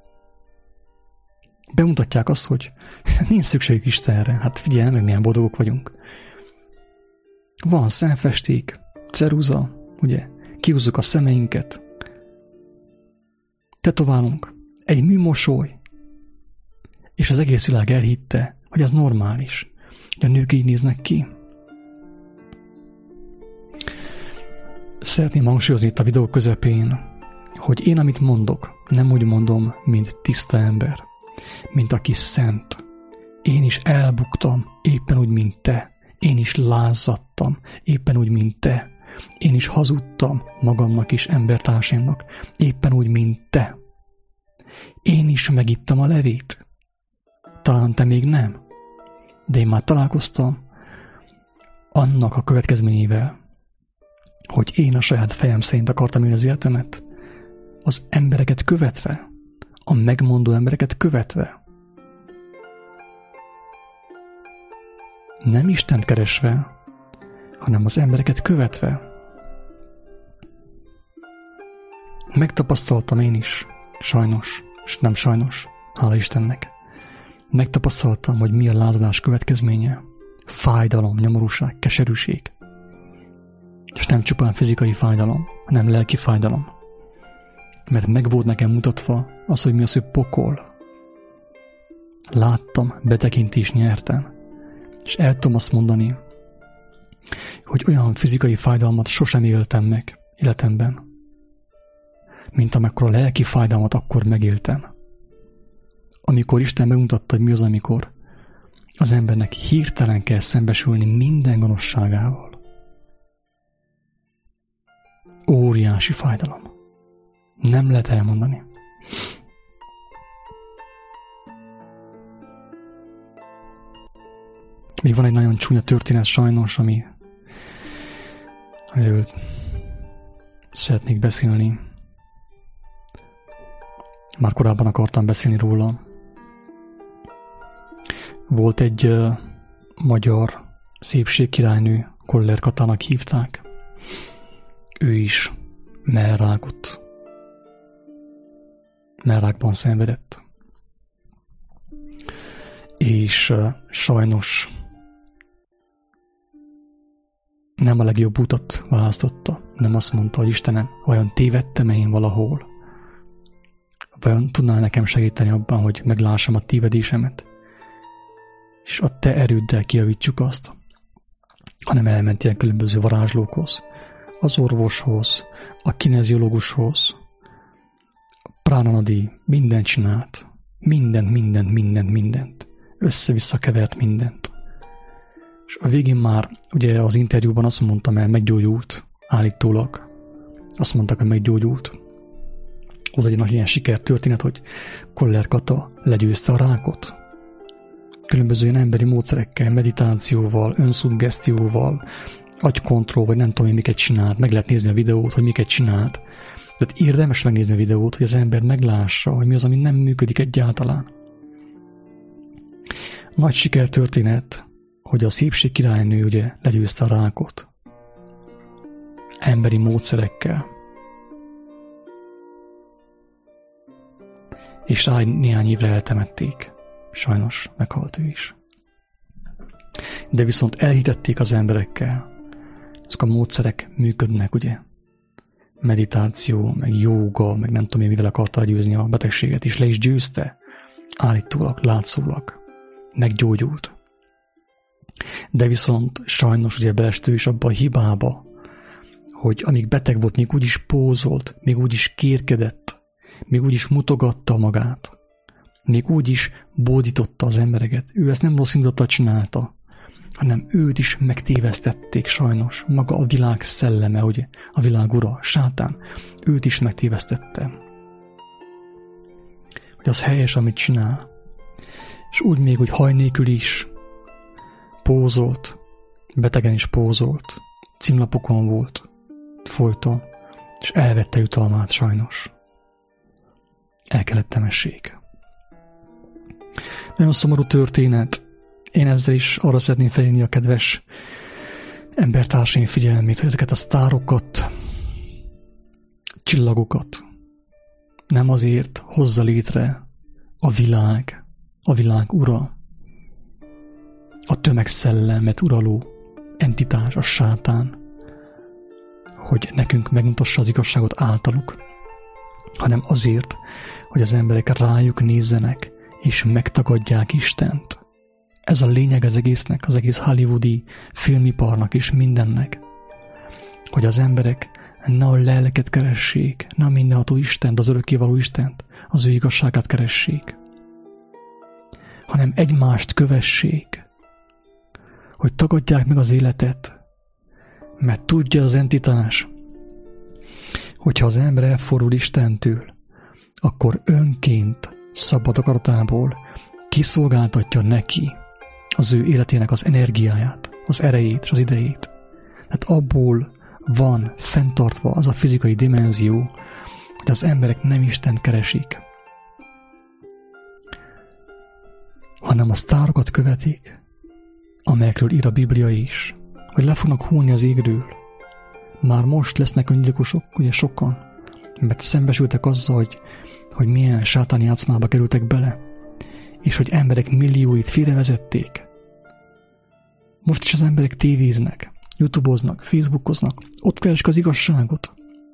Bemutatják azt, hogy nincs szükségük Istenre. Hát figyelj, meg milyen boldogok vagyunk. Van szemfesték, ceruza, ugye? Kihúzzuk a szemeinket. Tetoválunk. Egy műmosoly. És az egész világ elhitte, hogy ez normális. Hogy a nők így néznek ki. Szeretném hangsúlyozni itt a videó közepén, hogy én, amit mondok, nem úgy mondom, mint tiszta ember, mint aki szent. Én is elbuktam, éppen úgy, mint te. Én is lázadtam, éppen úgy, mint te. Én is hazudtam magamnak és embertársaimnak, éppen úgy, mint te. Én is megittam a levét. Talán te még nem, de én már találkoztam annak a következményével, hogy én a saját fejem szerint akartam élni az életemet, az embereket követve, a megmondó embereket követve. Nem Istent keresve, hanem az embereket követve. Megtapasztaltam én is, sajnos, és nem sajnos, hála Istennek. Megtapasztaltam, hogy mi a lázadás következménye. Fájdalom, nyomorúság, keserűség. És nem csupán fizikai fájdalom, hanem lelki fájdalom. Mert meg volt nekem mutatva az, hogy mi az, hogy pokol. Láttam, betekintést nyertem. És el tudom azt mondani, hogy olyan fizikai fájdalmat sosem éltem meg életemben, mint amikor a lelki fájdalmat akkor megéltem. Amikor Isten megmutatta, hogy mi az, amikor az embernek hirtelen kell szembesülni minden gonoszságával. Óriási fájdalom. Nem lehet elmondani. Még van egy nagyon csúnya történet sajnos, ami amiről szeretnék beszélni. Már korábban akartam beszélni róla. Volt egy uh, magyar szépségkirálynő, Koller Katának hívták. Ő is mellrákot, mellrákban szenvedett. És uh, sajnos nem a legjobb utat választotta. Nem azt mondta, hogy Istenem, vajon tévedtem-e én valahol? Vajon tudnál nekem segíteni abban, hogy meglássam a tévedésemet? És a te erőddel kijavítsuk azt, hanem elment ilyen különböző varázslókhoz, az orvoshoz, a kineziológushoz, a pránanadi, mindent csinált, mindent, mindent, mindent, mindent, össze-vissza kevert mindent. És a végén már, ugye az interjúban azt mondtam el, meggyógyult, állítólag. Azt mondták, hogy meggyógyult. Az egy nagy ilyen sikertörténet, hogy Koller Kata legyőzte a rákot. Különböző ilyen emberi módszerekkel, meditációval, önszuggesztióval, agykontroll, vagy nem tudom én miket csinált. Meg lehet nézni a videót, hogy miket csinált. Tehát érdemes megnézni a videót, hogy az ember meglássa, hogy mi az, ami nem működik egyáltalán. Nagy sikertörténet, hogy a szépségkirálynő ugye legyőzte a rákot. Emberi módszerekkel. És rá néhány évre eltemették. Sajnos meghalt ő is. De viszont elhitették az emberekkel. Ezek a módszerek működnek, ugye? Meditáció, meg jóga, meg nem tudom én mivel akarta legyőzni a betegséget, és le is győzte. Állítólag, látszólag. Meggyógyult. De viszont sajnos ugye belestő is abba a hibába, hogy amíg beteg volt, még úgy is pózolt, még úgy is kérkedett, még úgy is mutogatta magát, még úgy is bódította az embereket. Ő ezt nem rossz indulattal csinálta, hanem őt is megtévesztették sajnos. Maga a világ szelleme, ugye, a világ ura, sátán, őt is megtévesztette. Hogy az helyes, amit csinál. És úgy még, hogy haj nélkül is pózolt, betegen is pózolt, címlapokon volt, folyton, és elvette jutalmát sajnos. El kellett temessék. Nagyon szomorú történet. Én ezzel is arra szeretném felhívni a kedves embertársaim figyelmét, hogy ezeket a sztárokat, csillagokat nem azért hozza létre a világ, a világ ura, a tömegszellemet uraló entitás, a sátán, hogy nekünk megmutassa az igazságot általuk, hanem azért, hogy az emberek rájuk nézzenek, és megtagadják Istent. Ez a lényeg az egésznek, az egész hollywoodi filmiparnak és mindennek, hogy az emberek ne a lelket keressék, ne a mindenható Istent, az örökkévaló Istent, az ő igazságát keressék, hanem egymást kövessék, hogy tagadják meg az életet, mert tudja az entitás, hogyha az ember elfordul Istentől, akkor önként, szabad akaratából kiszolgáltatja neki az ő életének az energiáját, az erejét és az idejét. Tehát abból van fenntartva az a fizikai dimenzió, hogy az emberek nem Istent keresik, hanem a sztárokat követik, amelyekről ír a Biblia is, hogy le fognak hullni az égről. Már most lesznek öngyilkosok, ugye sokan, mert szembesültek azzal, hogy, hogy milyen sátáni játszmába kerültek bele, és hogy emberek millióit félrevezették. Most is az emberek tévéznek, youtuboznak, facebookoznak, ott keresik az igazságot.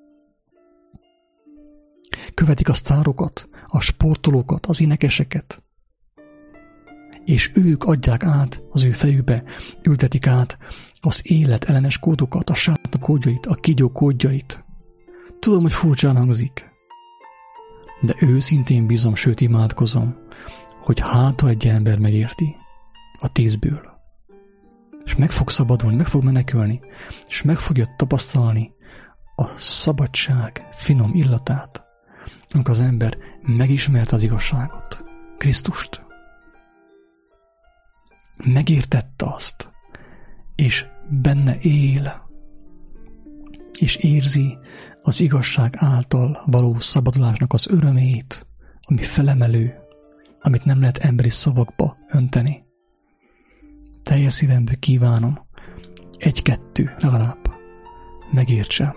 Követik a sztárokat, a sportolókat, az énekeseket, és ők adják át az ő fejükbe, ültetik át az élet ellenes kódokat, a sátán kódjait, a kígyó kódjait. Tudom, hogy furcsán hangzik, de őszintén bízom, sőt imádkozom, hogy hát, ha egy ember megérti a tízből, és meg fog szabadulni, meg fog menekülni, és meg fogja tapasztalni a szabadság finom illatát, amikor az ember megismerte az igazságot, Krisztust. Megértette azt, és benne él, és érzi az igazság által való szabadulásnak az örömét, ami felemelő, amit nem lehet emberi szavakba önteni. Teljes szívemből kívánom, egy-kettő legalább megértse.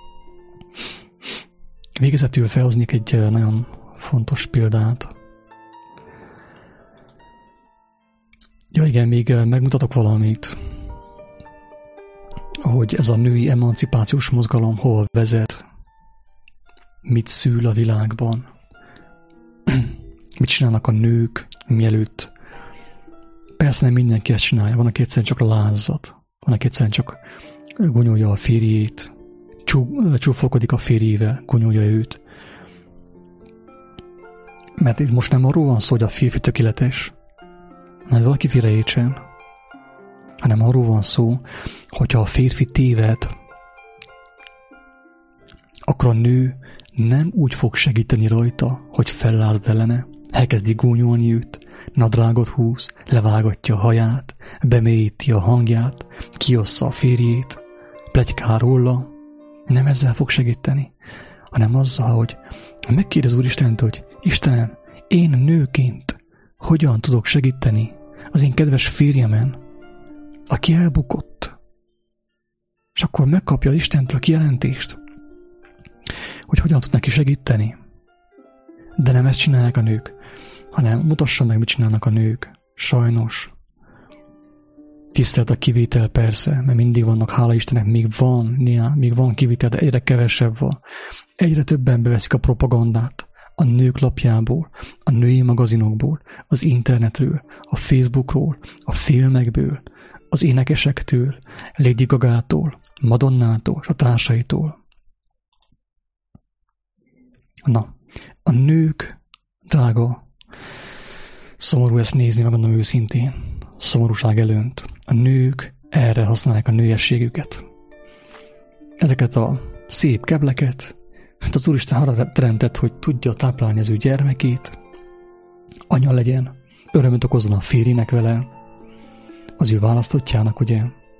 Végezetül felhoznék egy nagyon fontos példát. Ja igen, még megmutatok valamit, hogy ez a női emancipációs mozgalom hol vezet, mit szül a világban, mit csinálnak a nők, mielőtt. Persze nem mindenki ezt csinálja, van, aki egyszerűen csak lázzat, van, aki egyszerűen csak gonyolja a férjét, csúfolkodik a férjével, gonyolja őt. Mert itt most nem arról van szó, hogy a férfi tökéletes, hogy valaki félreértsen, hanem arról van szó, hogyha a férfi téved, akkor a nő nem úgy fog segíteni rajta, hogy fellázd ellene, elkezdi gúnyolni őt, nadrágot húz, levágatja a haját, bemélyíti a hangját, kiossza a férjét, pletykál róla. Nem ezzel fog segíteni, hanem azzal, hogy megkérdez Úristent, hogy Istenem, én nőként hogyan tudok segíteni az én kedves férjemen, aki elbukott. És akkor megkapja az Istentől a kijelentést, hogy hogyan tud neki segíteni. De nem ezt csinálják a nők, hanem mutassa meg, mit csinálnak a nők. Sajnos. Tisztelt a kivétel persze, mert mindig vannak, hála Istennek, még van, néha, még van kivétel, de egyre kevesebb van. Egyre többen beveszik a propagandát a nők lapjából, a női magazinokból, az internetről, a Facebookról, a filmekből, az énekesektől, Lady Gagától, Madonnától és a társaitól. Na, a nők, drága, szomorú ezt nézni, megmondom őszintén, szomorúság elönt. A nők erre használják a nőiességüket. Ezeket a szép kebleket, hát az Úristen arra teremtett, hogy tudja táplálni az ő gyermekét, anya legyen, örömöt okozzon a férjének vele, az ő választottjának, ugye.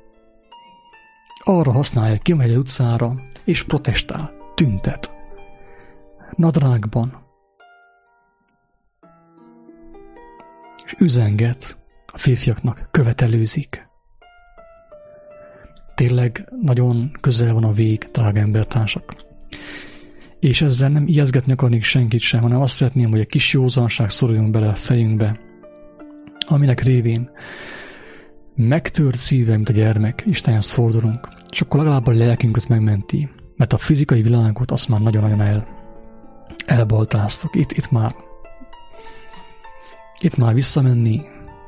Arra használja, kimegy az utcára, és protestál, tüntet. Nadrágban. És üzenget a férfiaknak, követelőzik. Tényleg nagyon közel van a vég, drága embertársak. És ezzel nem ijeszgetni akarnék senkit sem, hanem azt szeretném, hogy egy kis józanság szoruljon bele a fejünkbe, aminek révén megtört szíve, mint a gyermek, Istenhez fordulunk, és akkor legalább a lelkünket megmenti, mert a fizikai világot azt már nagyon-nagyon el, elbaltáztok. Itt, itt már itt már visszamenni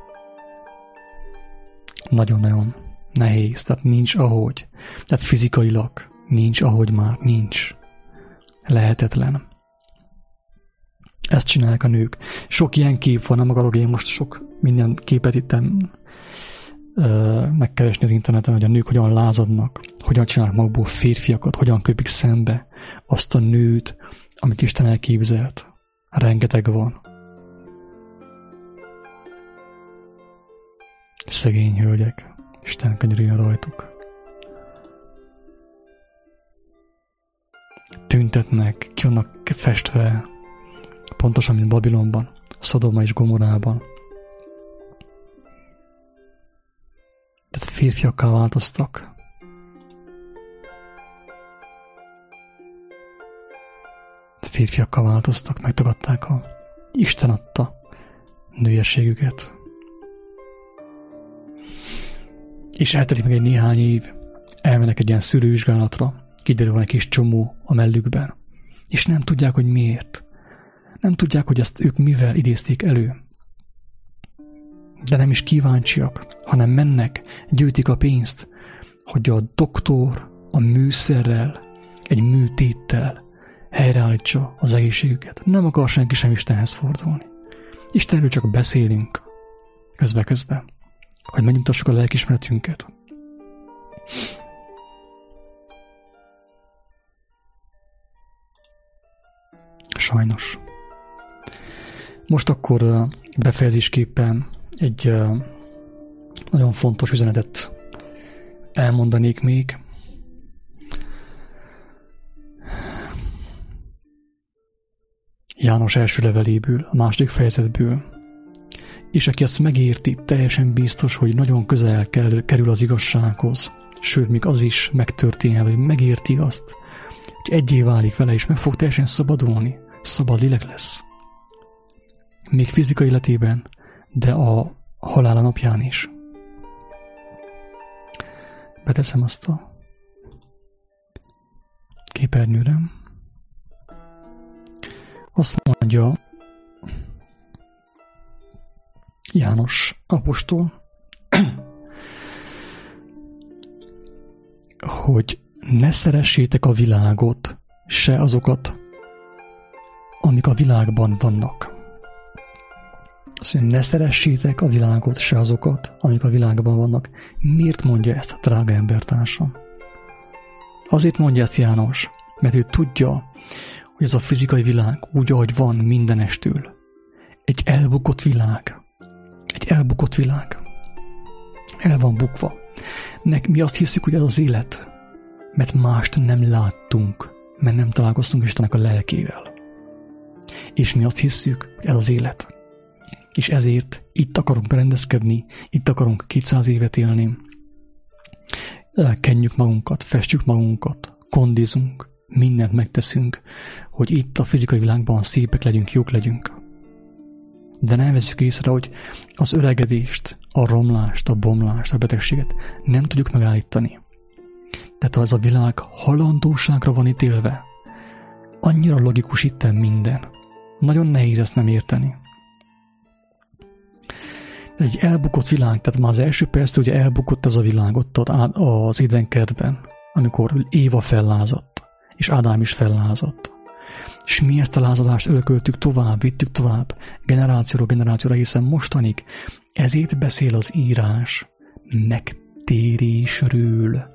nagyon-nagyon nehéz, tehát nincs ahogy, tehát fizikailag nincs ahogy már, nincs. Lehetetlen. Ezt csinálják a nők. Sok ilyen kép van, nem akarok én most sok minden képet itten ö, megkeresni az interneten, hogy a nők hogyan lázadnak, hogyan csinálnak magukból férfiakat, hogyan köpik szembe azt a nőt, amit Isten elképzelt. Rengeteg van. Szegény hölgyek. Isten könyörüljön rajtuk. Tüntetnek, ki vannak festve, pontosan, mint Babilonban, Szodoma és Gomorában. Tehát férfiakká változtak. Férfiakká változtak, megtagadták a Isten adta nőiességüket. És eltelik meg egy néhány év, elmennek egy ilyen szűrővizsgálatra, kiderül, van egy kis csomó a mellükben, és nem tudják, hogy miért. Nem tudják, hogy ezt ők mivel idézték elő. De nem is kíváncsiak, hanem mennek, gyűjtik a pénzt, hogy a doktor a műszerrel, egy műtéttel helyreállítsa az egészségüket. Nem akar senki sem Istenhez fordulni. Istenről csak beszélünk közbe-közbe, hogy megnyugtassuk a lelkiismeretünket. Sajnos. Most akkor befejezésképpen egy nagyon fontos üzenetet elmondanék még. János első leveléből, a második fejezetből, és aki azt megérti, teljesen biztos, hogy nagyon közel kerül az igazsághoz, sőt, még az is megtörténhet, hogy megérti azt, hogy egyé válik vele, és meg fog teljesen szabadulni, szabad lélek lesz. Még fizikai életében, de a halála napján is. Beteszem azt a képernyőre. Azt mondja János apostol, hogy ne szeressétek a világot, se azokat, amik a világban vannak. Azt mondja, ne szeressétek a világot, se azokat, amik a világban vannak. Miért mondja ezt a drága embertársam? Azért mondja ezt János, mert ő tudja, hogy ez a fizikai világ úgy, ahogy van mindenestől. Egy elbukott világ. Egy elbukott világ. El van bukva. Nek mi azt hiszük, hogy ez az élet, mert mást nem láttunk, mert nem találkoztunk Istennek a lelkével. És mi azt hiszük, hogy ez az élet. És ezért itt akarunk berendezkedni, itt akarunk kétszáz évet élni. Kenjük magunkat, festjük magunkat, kondizunk, mindent megteszünk, hogy itt a fizikai világban szépek legyünk, jók legyünk. De nem veszük észre, hogy az öregedést, a romlást, a bomlást, a betegséget nem tudjuk megállítani. Tehát ha ez a világ halandóságra van ítélve, annyira logikus itten minden. Nagyon nehéz ezt nem érteni. Egy elbukott világ, tehát már az első perctől ugye elbukott ez a világ ott az Édenkertben, amikor Éva fellázadt, és Ádám is fellázadt. És mi ezt a lázadást örököltük tovább, vittük tovább, generációról generációra, hiszen mostanig. Ezért beszél az írás megtérésről,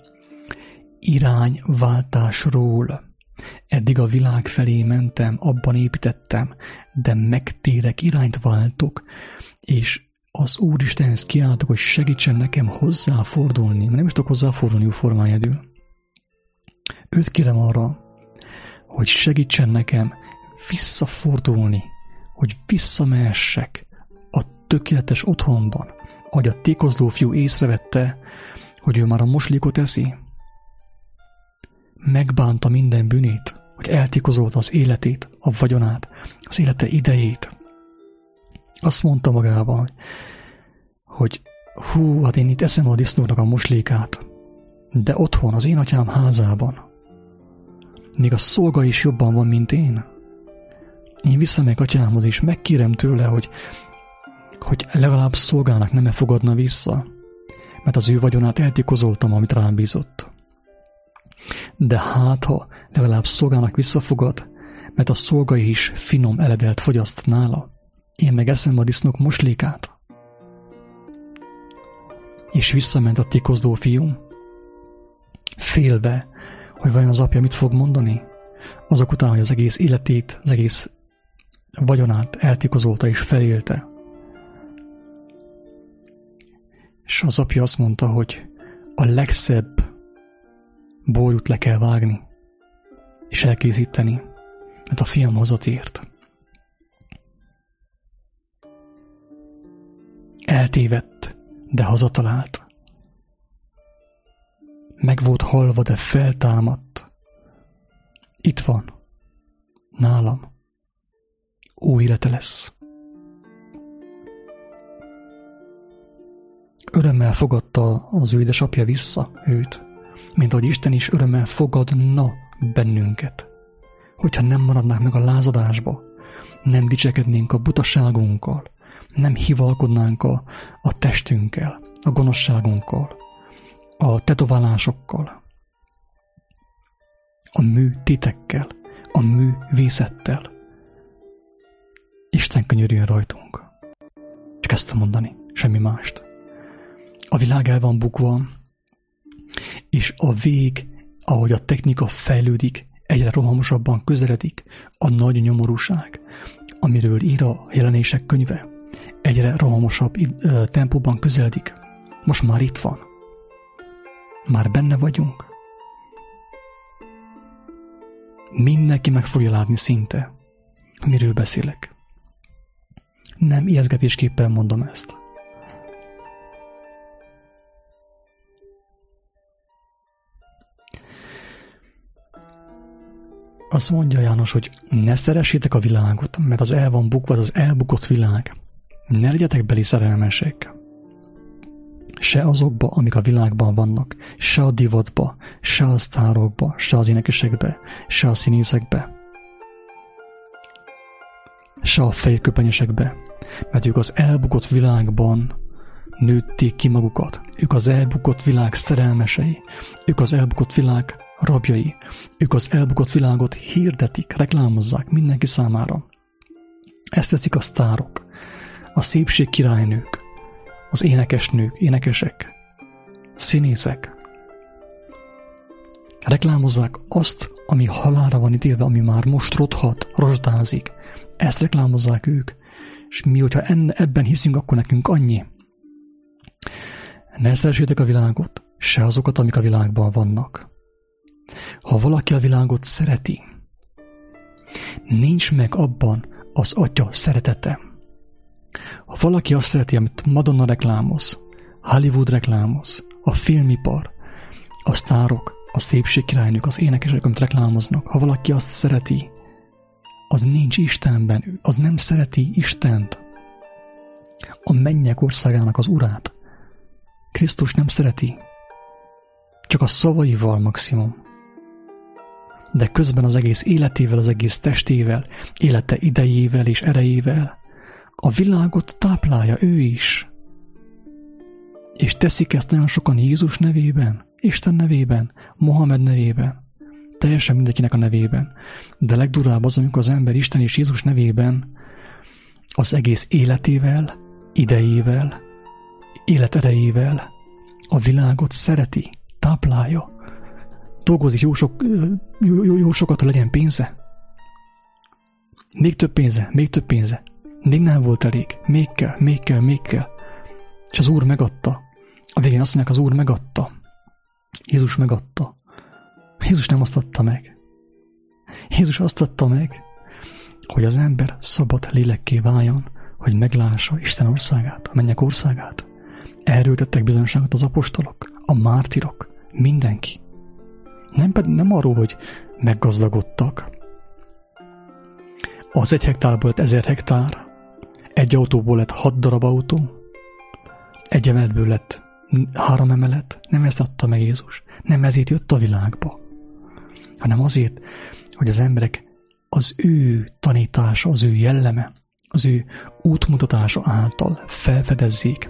irányváltásról. Eddig a világ felé mentem, abban építettem, de megtérek, irányt váltok, és az Úristenhez kiáltok, hogy segítsen nekem hozzáfordulni, mert nem is tudok hozzáfordulni formájegyedül. Őt kérem arra, hogy segítsen nekem visszafordulni, hogy visszamehessek a tökéletes otthonban, ahogy a tékozló fiú észrevette, hogy ő már a moslékot eszi. Megbánta minden bűnét, hogy eltékozolta az életét, a vagyonát, az élete idejét. Azt mondta magában, hogy hú, hát én itt eszem a disznónak a moslékát, de otthon, az én atyám házában, még a szolga is jobban van, mint én. Én visszamegyek atyámhoz, és megkérem tőle, hogy, hogy legalább szolgának nem-e fogadna vissza, mert az ő vagyonát eltékozoltam, amit rám bízott. De hát, ha legalább szolgának visszafogad, mert a szolga is finom eledelt fogyaszt nála, én meg eszem a disznók moslékát. És visszament a tékozló fiú, félve, hogy vajon az apja mit fog mondani, azok után, hogy az egész életét, az egész vagyonát eltékozolta és felélte. És az apja azt mondta, hogy a legszebb borút le kell vágni, és elkészíteni, mert a fiam hazatért. Eltévedt, de hazatalált. Meg volt halva, de feltámadt. Itt van, nálam. Új élete lesz. Örömmel fogadta az ő édesapja vissza őt, mint ahogy Isten is örömmel fogadna bennünket. Hogyha nem maradnánk meg a lázadásba, nem dicsekednénk a butaságunkkal, nem hivalkodnánk a, a testünkkel, a gonoszságunkkal, a tetoválásokkal, a mű titekkel, a mű vészettel. Isten könyörüljön rajtunk. Csak ezt tudom mondani, semmi mást. A világ el van bukva, és a vég, ahogy a technika fejlődik, egyre rohamosabban közeledik a nagy nyomorúság, amiről ír a Jelenések könyve. Egyre rohamosabb tempóban közeledik. Most már itt van. Már benne vagyunk. Mindenki meg fogja látni szinte, miről beszélek. Nem ijesztgetésképpen mondom ezt. Azt mondja János, hogy ne szeressétek a világot, mert az el van bukva, az elbukott világ. Ne legyetek beli szerelmesek. Se azokba, amik a világban vannak, se a divatba, se a sztárokba, se az énekesekbe, se a színészekbe, se a fejköpenyesekbe, mert ők az elbukott világban nőtték ki magukat. Ők az elbukott világ szerelmesei, ők az elbukott világ rabjai, ők az elbukott világot hirdetik, reklámozzák mindenki számára. Ezt teszik a sztárok, a szépség királynők, az énekesnők, énekesek, színészek. Reklámozzák azt, ami halálra van ítélve, ami már most rothat, rozsdázik. Ezt reklámozzák ők, és mi, hogyha ebben hiszünk, akkor nekünk annyi. Ne szeressétek a világot, se azokat, amik a világban vannak. Ha valaki a világot szereti, nincs meg abban az Atya szeretete. Ha valaki azt szereti, amit Madonna reklámoz, Hollywood reklámoz, a filmipar, a sztárok, a szépségkirálynők, az énekesek, amit reklámoznak, ha valaki azt szereti, az nincs Istenben, az nem szereti Istent, a mennyek országának az urát. Krisztus nem szereti, csak a szavaival maximum. De közben az egész életével, az egész testével, élete idejével és erejével a világot táplálja ő is. És teszik ezt nagyon sokan Jézus nevében, Isten nevében, Mohamed nevében, teljesen mindenkinek a nevében. De legdurább az, amikor az ember Isten és Jézus nevében az egész életével, idejével, életerejével a világot szereti, táplálja. Dolgozik jó, sok, jó, jó, jó sokat, hogy legyen pénze. Még több pénze, még több pénze. Még nem volt elég. Még kell, még kell, még kell. És az Úr megadta. A végén azt mondják, az Úr megadta. Jézus megadta. Jézus nem azt adta meg. Jézus azt adta meg, hogy az ember szabad lélekké váljon, hogy meglássa Isten országát, a mennyek országát. Erről tettek bizonyságot az apostolok, a mártirok, mindenki. Nem, nem arról, hogy meggazdagodtak. Az egy hektárból lett ezer hektár, egy autóból lett hat darab autó, egy emeletből lett három emelet. Nem ezt adta meg Jézus. Nem ezért jött a világba, hanem azért, hogy az emberek az ő tanítása, az ő jelleme, az ő útmutatása által felfedezzék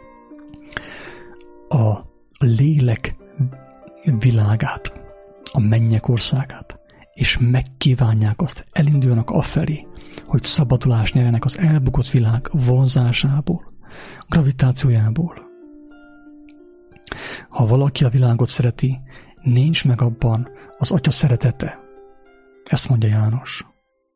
a lélek világát, a mennyek országát, és megkívánják azt, elinduljanak afelé, hogy szabadulást nyerjenek az elbukott világ vonzásából, gravitációjából. Ha valaki a világot szereti, nincs meg abban az Atya szeretete. Ezt mondja János.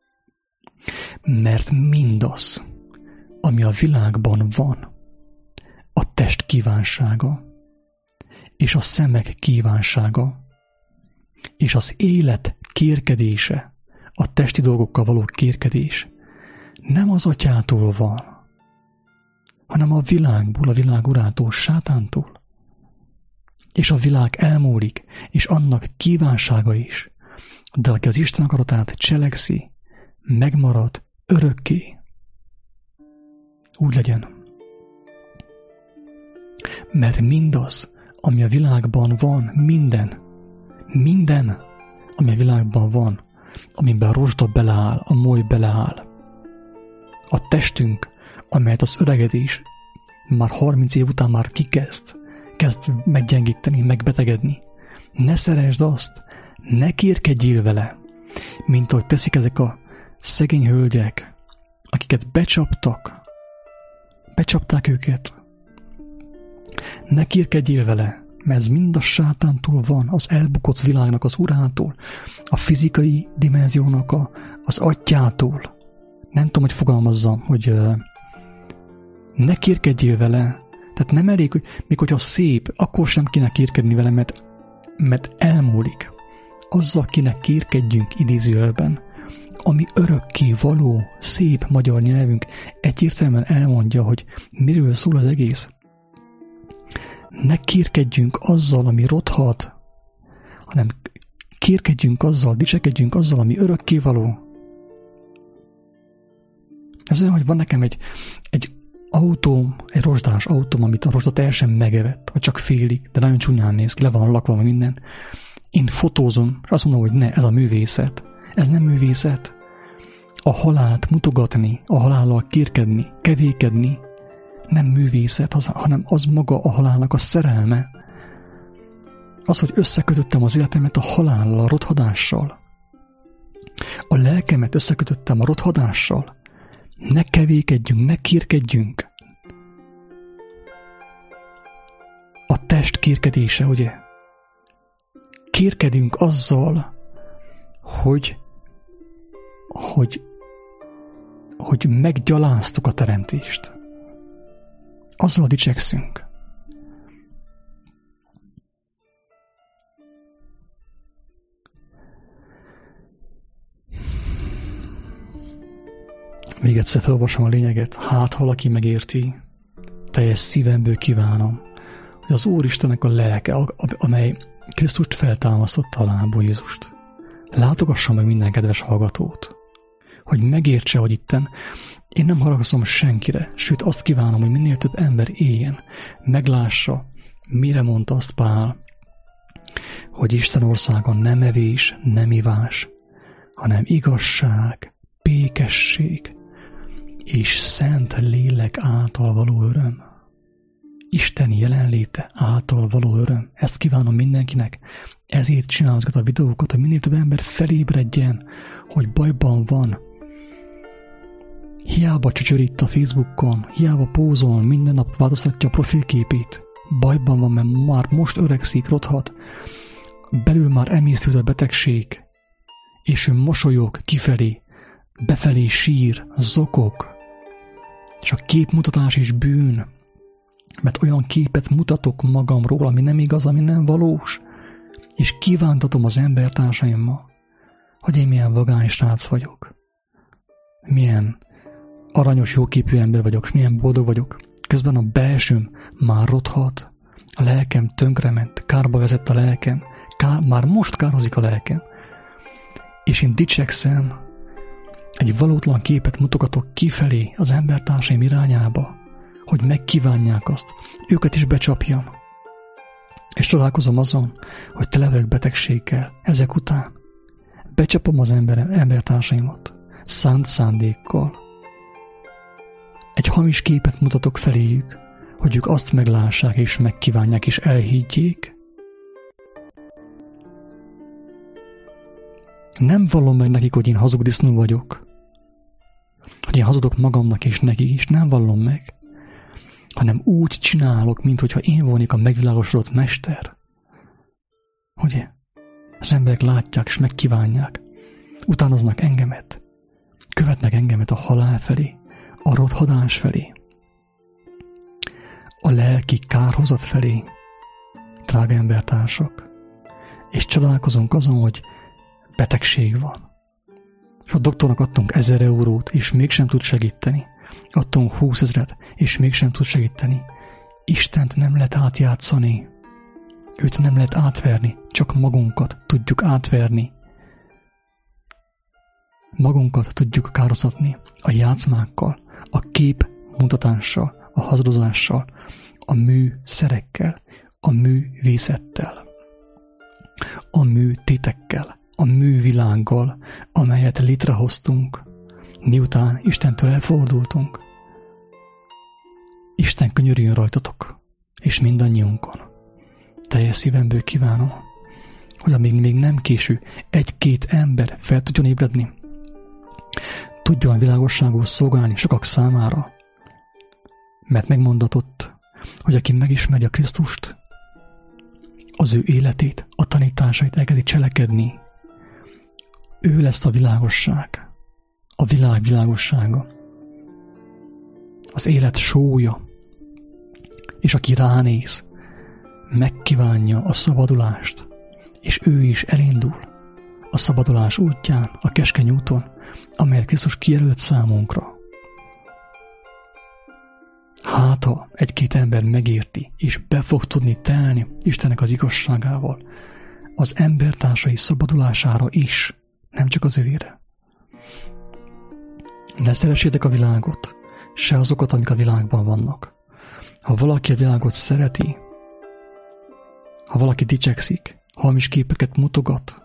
Mert mindaz, ami a világban van, a test kívánsága, és a szemek kívánsága, és az élet kérkedése, a testi dolgokkal való kérkedés nem az Atyától van, hanem a világból, a világ urától, sátántól. És a világ elmúlik, és annak kívánsága is. De aki az Isten akaratát cselekszi, megmarad örökké. Úgy legyen. Mert mindaz, ami a világban van, minden, minden, ami a világban van, amiben a rozsda beleáll, a moly beleáll, a testünk, amelyet az öregedés már harminc év után már kikezd, kezd meggyengíteni, megbetegedni. Ne szeresd azt, ne kérkedjél vele, mint ahogy teszik ezek a szegény hölgyek, akiket becsaptak, becsapták őket. Ne kérkedjél vele, mert ez mind a sátántól van, az elbukott világnak az urától, a fizikai dimenziónak a, az atyától. Nem tudom, hogy fogalmazzam, hogy uh, ne kérkedjél vele, tehát nem elég, hogy még hogyha szép, akkor sem kéne kérkedni vele, mert, mert elmúlik. Azzal kéne kérkedjünk idézőjelben, ami örökké való, szép magyar nyelvünk egyértelműen elmondja, hogy miről szól az egész. Ne kérkedjünk azzal, ami rothat, hanem kérkedjünk azzal, dicsekedjünk azzal, ami örökké való. Ez olyan, hogy van nekem egy, egy autóm, egy rozsdás autóm, amit a rozsda teljesen megevett, vagy csak félig, de nagyon csúnyán néz ki, le van lakva minden. Én fotózom, és azt mondom, hogy ne, ez a művészet. Ez nem művészet. A halált mutogatni, a halállal kérkedni, kevékedni, nem művészet, az, hanem az maga a halálnak a szerelme. Az, hogy összekötöttem az életemet a halállal, a rothadással. A lelkemet összekötöttem a rothadással. Ne kevékedjünk, ne kérkedjünk. A test kérkedése, ugye? Kérkedünk azzal, hogy, hogy, hogy meggyaláztuk a teremtést. Azzal dicsekszünk. Még egyszer felolvasom a lényeget, hát valaki megérti, teljes szívemből kívánom, hogy az Úristennek a lelke, amely Krisztust feltámasztotta halálból, Jézust, látogassa meg minden kedves hallgatót, hogy megértse, hogy itten én nem haragszom senkire, sőt azt kívánom, hogy minél több ember éljen, meglássa, mire mondta azt Pál, hogy Isten országa nem evés, nem ivás, hanem igazság, békesség és szent lélek által való öröm. Isten jelenléte által való öröm. Ezt kívánom mindenkinek. Ezért csinálom ezeket a videókat, hogy minél több ember felébredjen, hogy bajban van. Hiába csöcsörít a Facebookon, hiába pózol, minden nap változtatja a profilképét. Bajban van, mert már most öregszik, rothat. Belül már emésztült a betegség, és ő mosolyog kifelé, befelé sír, zokog. És a képmutatás is bűn, mert olyan képet mutatok magamról, ami nem igaz, ami nem valós, és kívántatom az embertársaimmal, hogy én milyen vagány srác vagyok, milyen aranyos, jóképű ember vagyok, és milyen boldog vagyok. Közben a belsőm már rothat, a lelkem tönkrement, kárba vezett a lelkem, kár, már most kározik a lelkem, és én dicsekszem, egy valótlan képet mutogatok kifelé az embertársaim irányába, hogy megkívánják azt, őket is becsapjam. És csodálkozom azon, hogy tele vagyok betegséggel. Ezek után becsapom az ember, embertársaimat szánt szándékkal. Egy hamis képet mutatok feléjük, hogy ők azt meglássák és megkívánják és elhiggyék. Nem vallom meg nekik, hogy én hazug disznó vagyok, hogy én hazudok magamnak és nekik is, nem vallom meg, hanem úgy csinálok, minthogyha én volnék a megvilágosodott mester. Ugye? Az emberek látják és megkívánják, utánoznak engemet, követnek engemet a halál felé, a rothadás felé, a lelki kárhozat felé, drága embertársak, és csodálkozunk azon, hogy betegség van. És a doktornak adtunk ezer eurót, és mégsem tud segíteni. Adtunk húszezret, és mégsem tud segíteni. Istent nem lehet átjátszani. Őt nem lehet átverni, csak magunkat tudjuk átverni. Magunkat tudjuk károztatni a játszmákkal, a kép mutatással, a hazudozással, a műszerekkel, a művészettel, a műtétekkel, a művilággal, amelyet létrehoztunk, miután Istentől elfordultunk. Isten könyörüljön rajtatok, és mindannyiunkon. Teljes szívemből kívánom, hogy amíg még nem késő, egy-két ember fel tudjon ébredni, tudjon a világosságos szolgálni sokak számára, mert megmondatott, hogy aki megismeri a Krisztust, az ő életét, a tanításait elkezdi cselekedni, ő lesz a világosság, a világ világossága, az élet sója, és aki ránéz, megkívánja a szabadulást, és ő is elindul a szabadulás útján, a keskeny úton, amelyet Krisztus kijelölt számunkra. Hát, ha egy-két ember megérti, és be fog tudni telni Istennek az igazságával, az embertársai szabadulására is, nem csak az övére. Ne szeressétek a világot, se azokat, amik a világban vannak. Ha valaki a világot szereti, ha valaki dicsekszik, hamis képeket mutogat,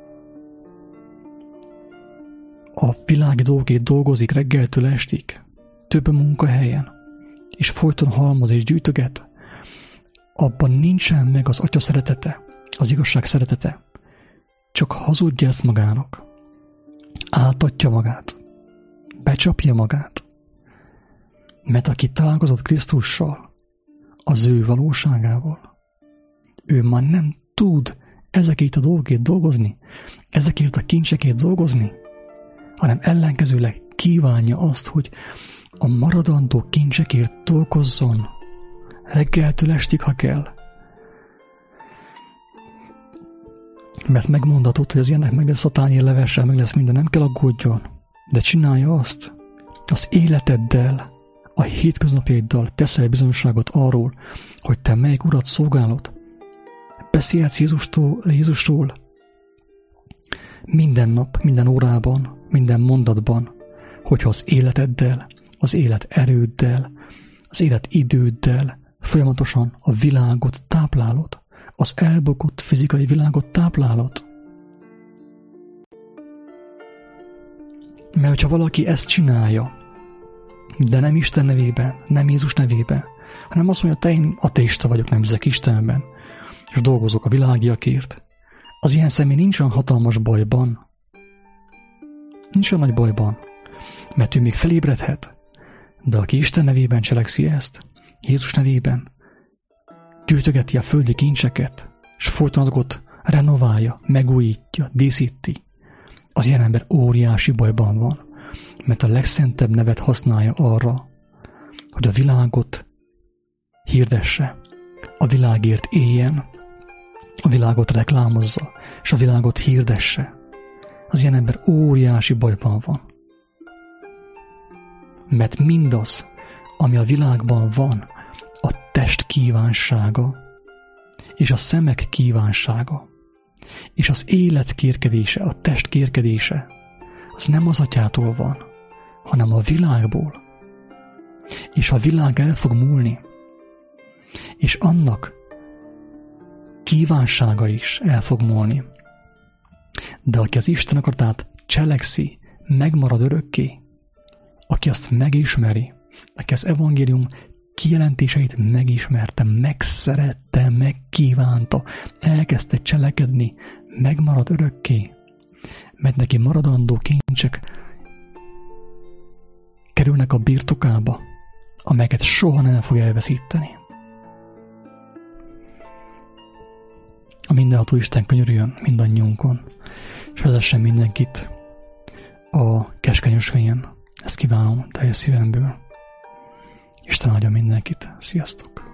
a világi dolgét dolgozik reggeltől estig, több munkahelyen, és folyton halmoz és gyűjtöget, abban nincsen meg az Atya szeretete, az igazság szeretete. Csak hazudja ezt magának, áltatja magát, becsapja magát. Mert aki találkozott Krisztussal, az ő valóságával, ő már nem tud ezekért a dolgokért dolgozni, ezekért a kincsekért dolgozni, hanem ellenkezőleg kívánja azt, hogy a maradandó kincsekért dolgozzon, reggeltől estig, ha kell. Mert megmondatott, hogy az ilyenek meg lesz a tányér levessel, meg lesz minden, nem kell aggódjon, de csinálja azt, az életeddel, a hétköznapjaiddal teszel bizonyosságot arról, hogy te melyik urat szolgálod. Beszélhetsz Jézustól, Jézusról minden nap, minden órában, minden mondatban, hogyha az életeddel, az élet erőddel, az élet időddel folyamatosan a világot táplálod, az elbukott fizikai világot táplálod. Mert hogyha valaki ezt csinálja, de nem Isten nevében, nem Jézus nevében, hanem azt mondja, te én ateista vagyok, nem hiszek Istenben, és dolgozok a világiakért, az ilyen személy nincs olyan hatalmas bajban. Nincs olyan nagy bajban, mert ő még felébredhet, de aki Isten nevében cselekszi ezt, Jézus nevében, gyűjtögeti a földi kincseket, és folyton azokat renoválja, megújítja, díszíti, az ilyen ember óriási bajban van, mert a legszentebb nevet használja arra, hogy a világot hirdesse, a világért éljen, a világot reklámozza, és a világot hirdesse. Az ilyen ember óriási bajban van. Mert mindaz, ami a világban van, a test kívánsága, és a szemek kívánsága, és az élet kérkedése, a test kérkedése, az nem az Atyától van, hanem a világból. És a világ el fog múlni, és annak kívánsága is el fog múlni. De aki az Isten akaratát cselekszi, megmarad örökké, aki azt megismeri, aki az evangélium kijelentéseit megismerte, megszerette, megkívánta, elkezdte cselekedni, megmarad örökké, mert neki maradandó kincsek kerülnek a birtokába, amelyeket soha nem fog elveszíteni. A mindenható Isten könyörüljön mindannyiunkon, és vezessen mindenkit a keskeny ösvényen. Ezt kívánom teljes szívemből. Isten áldja mindenkit. Sziasztok!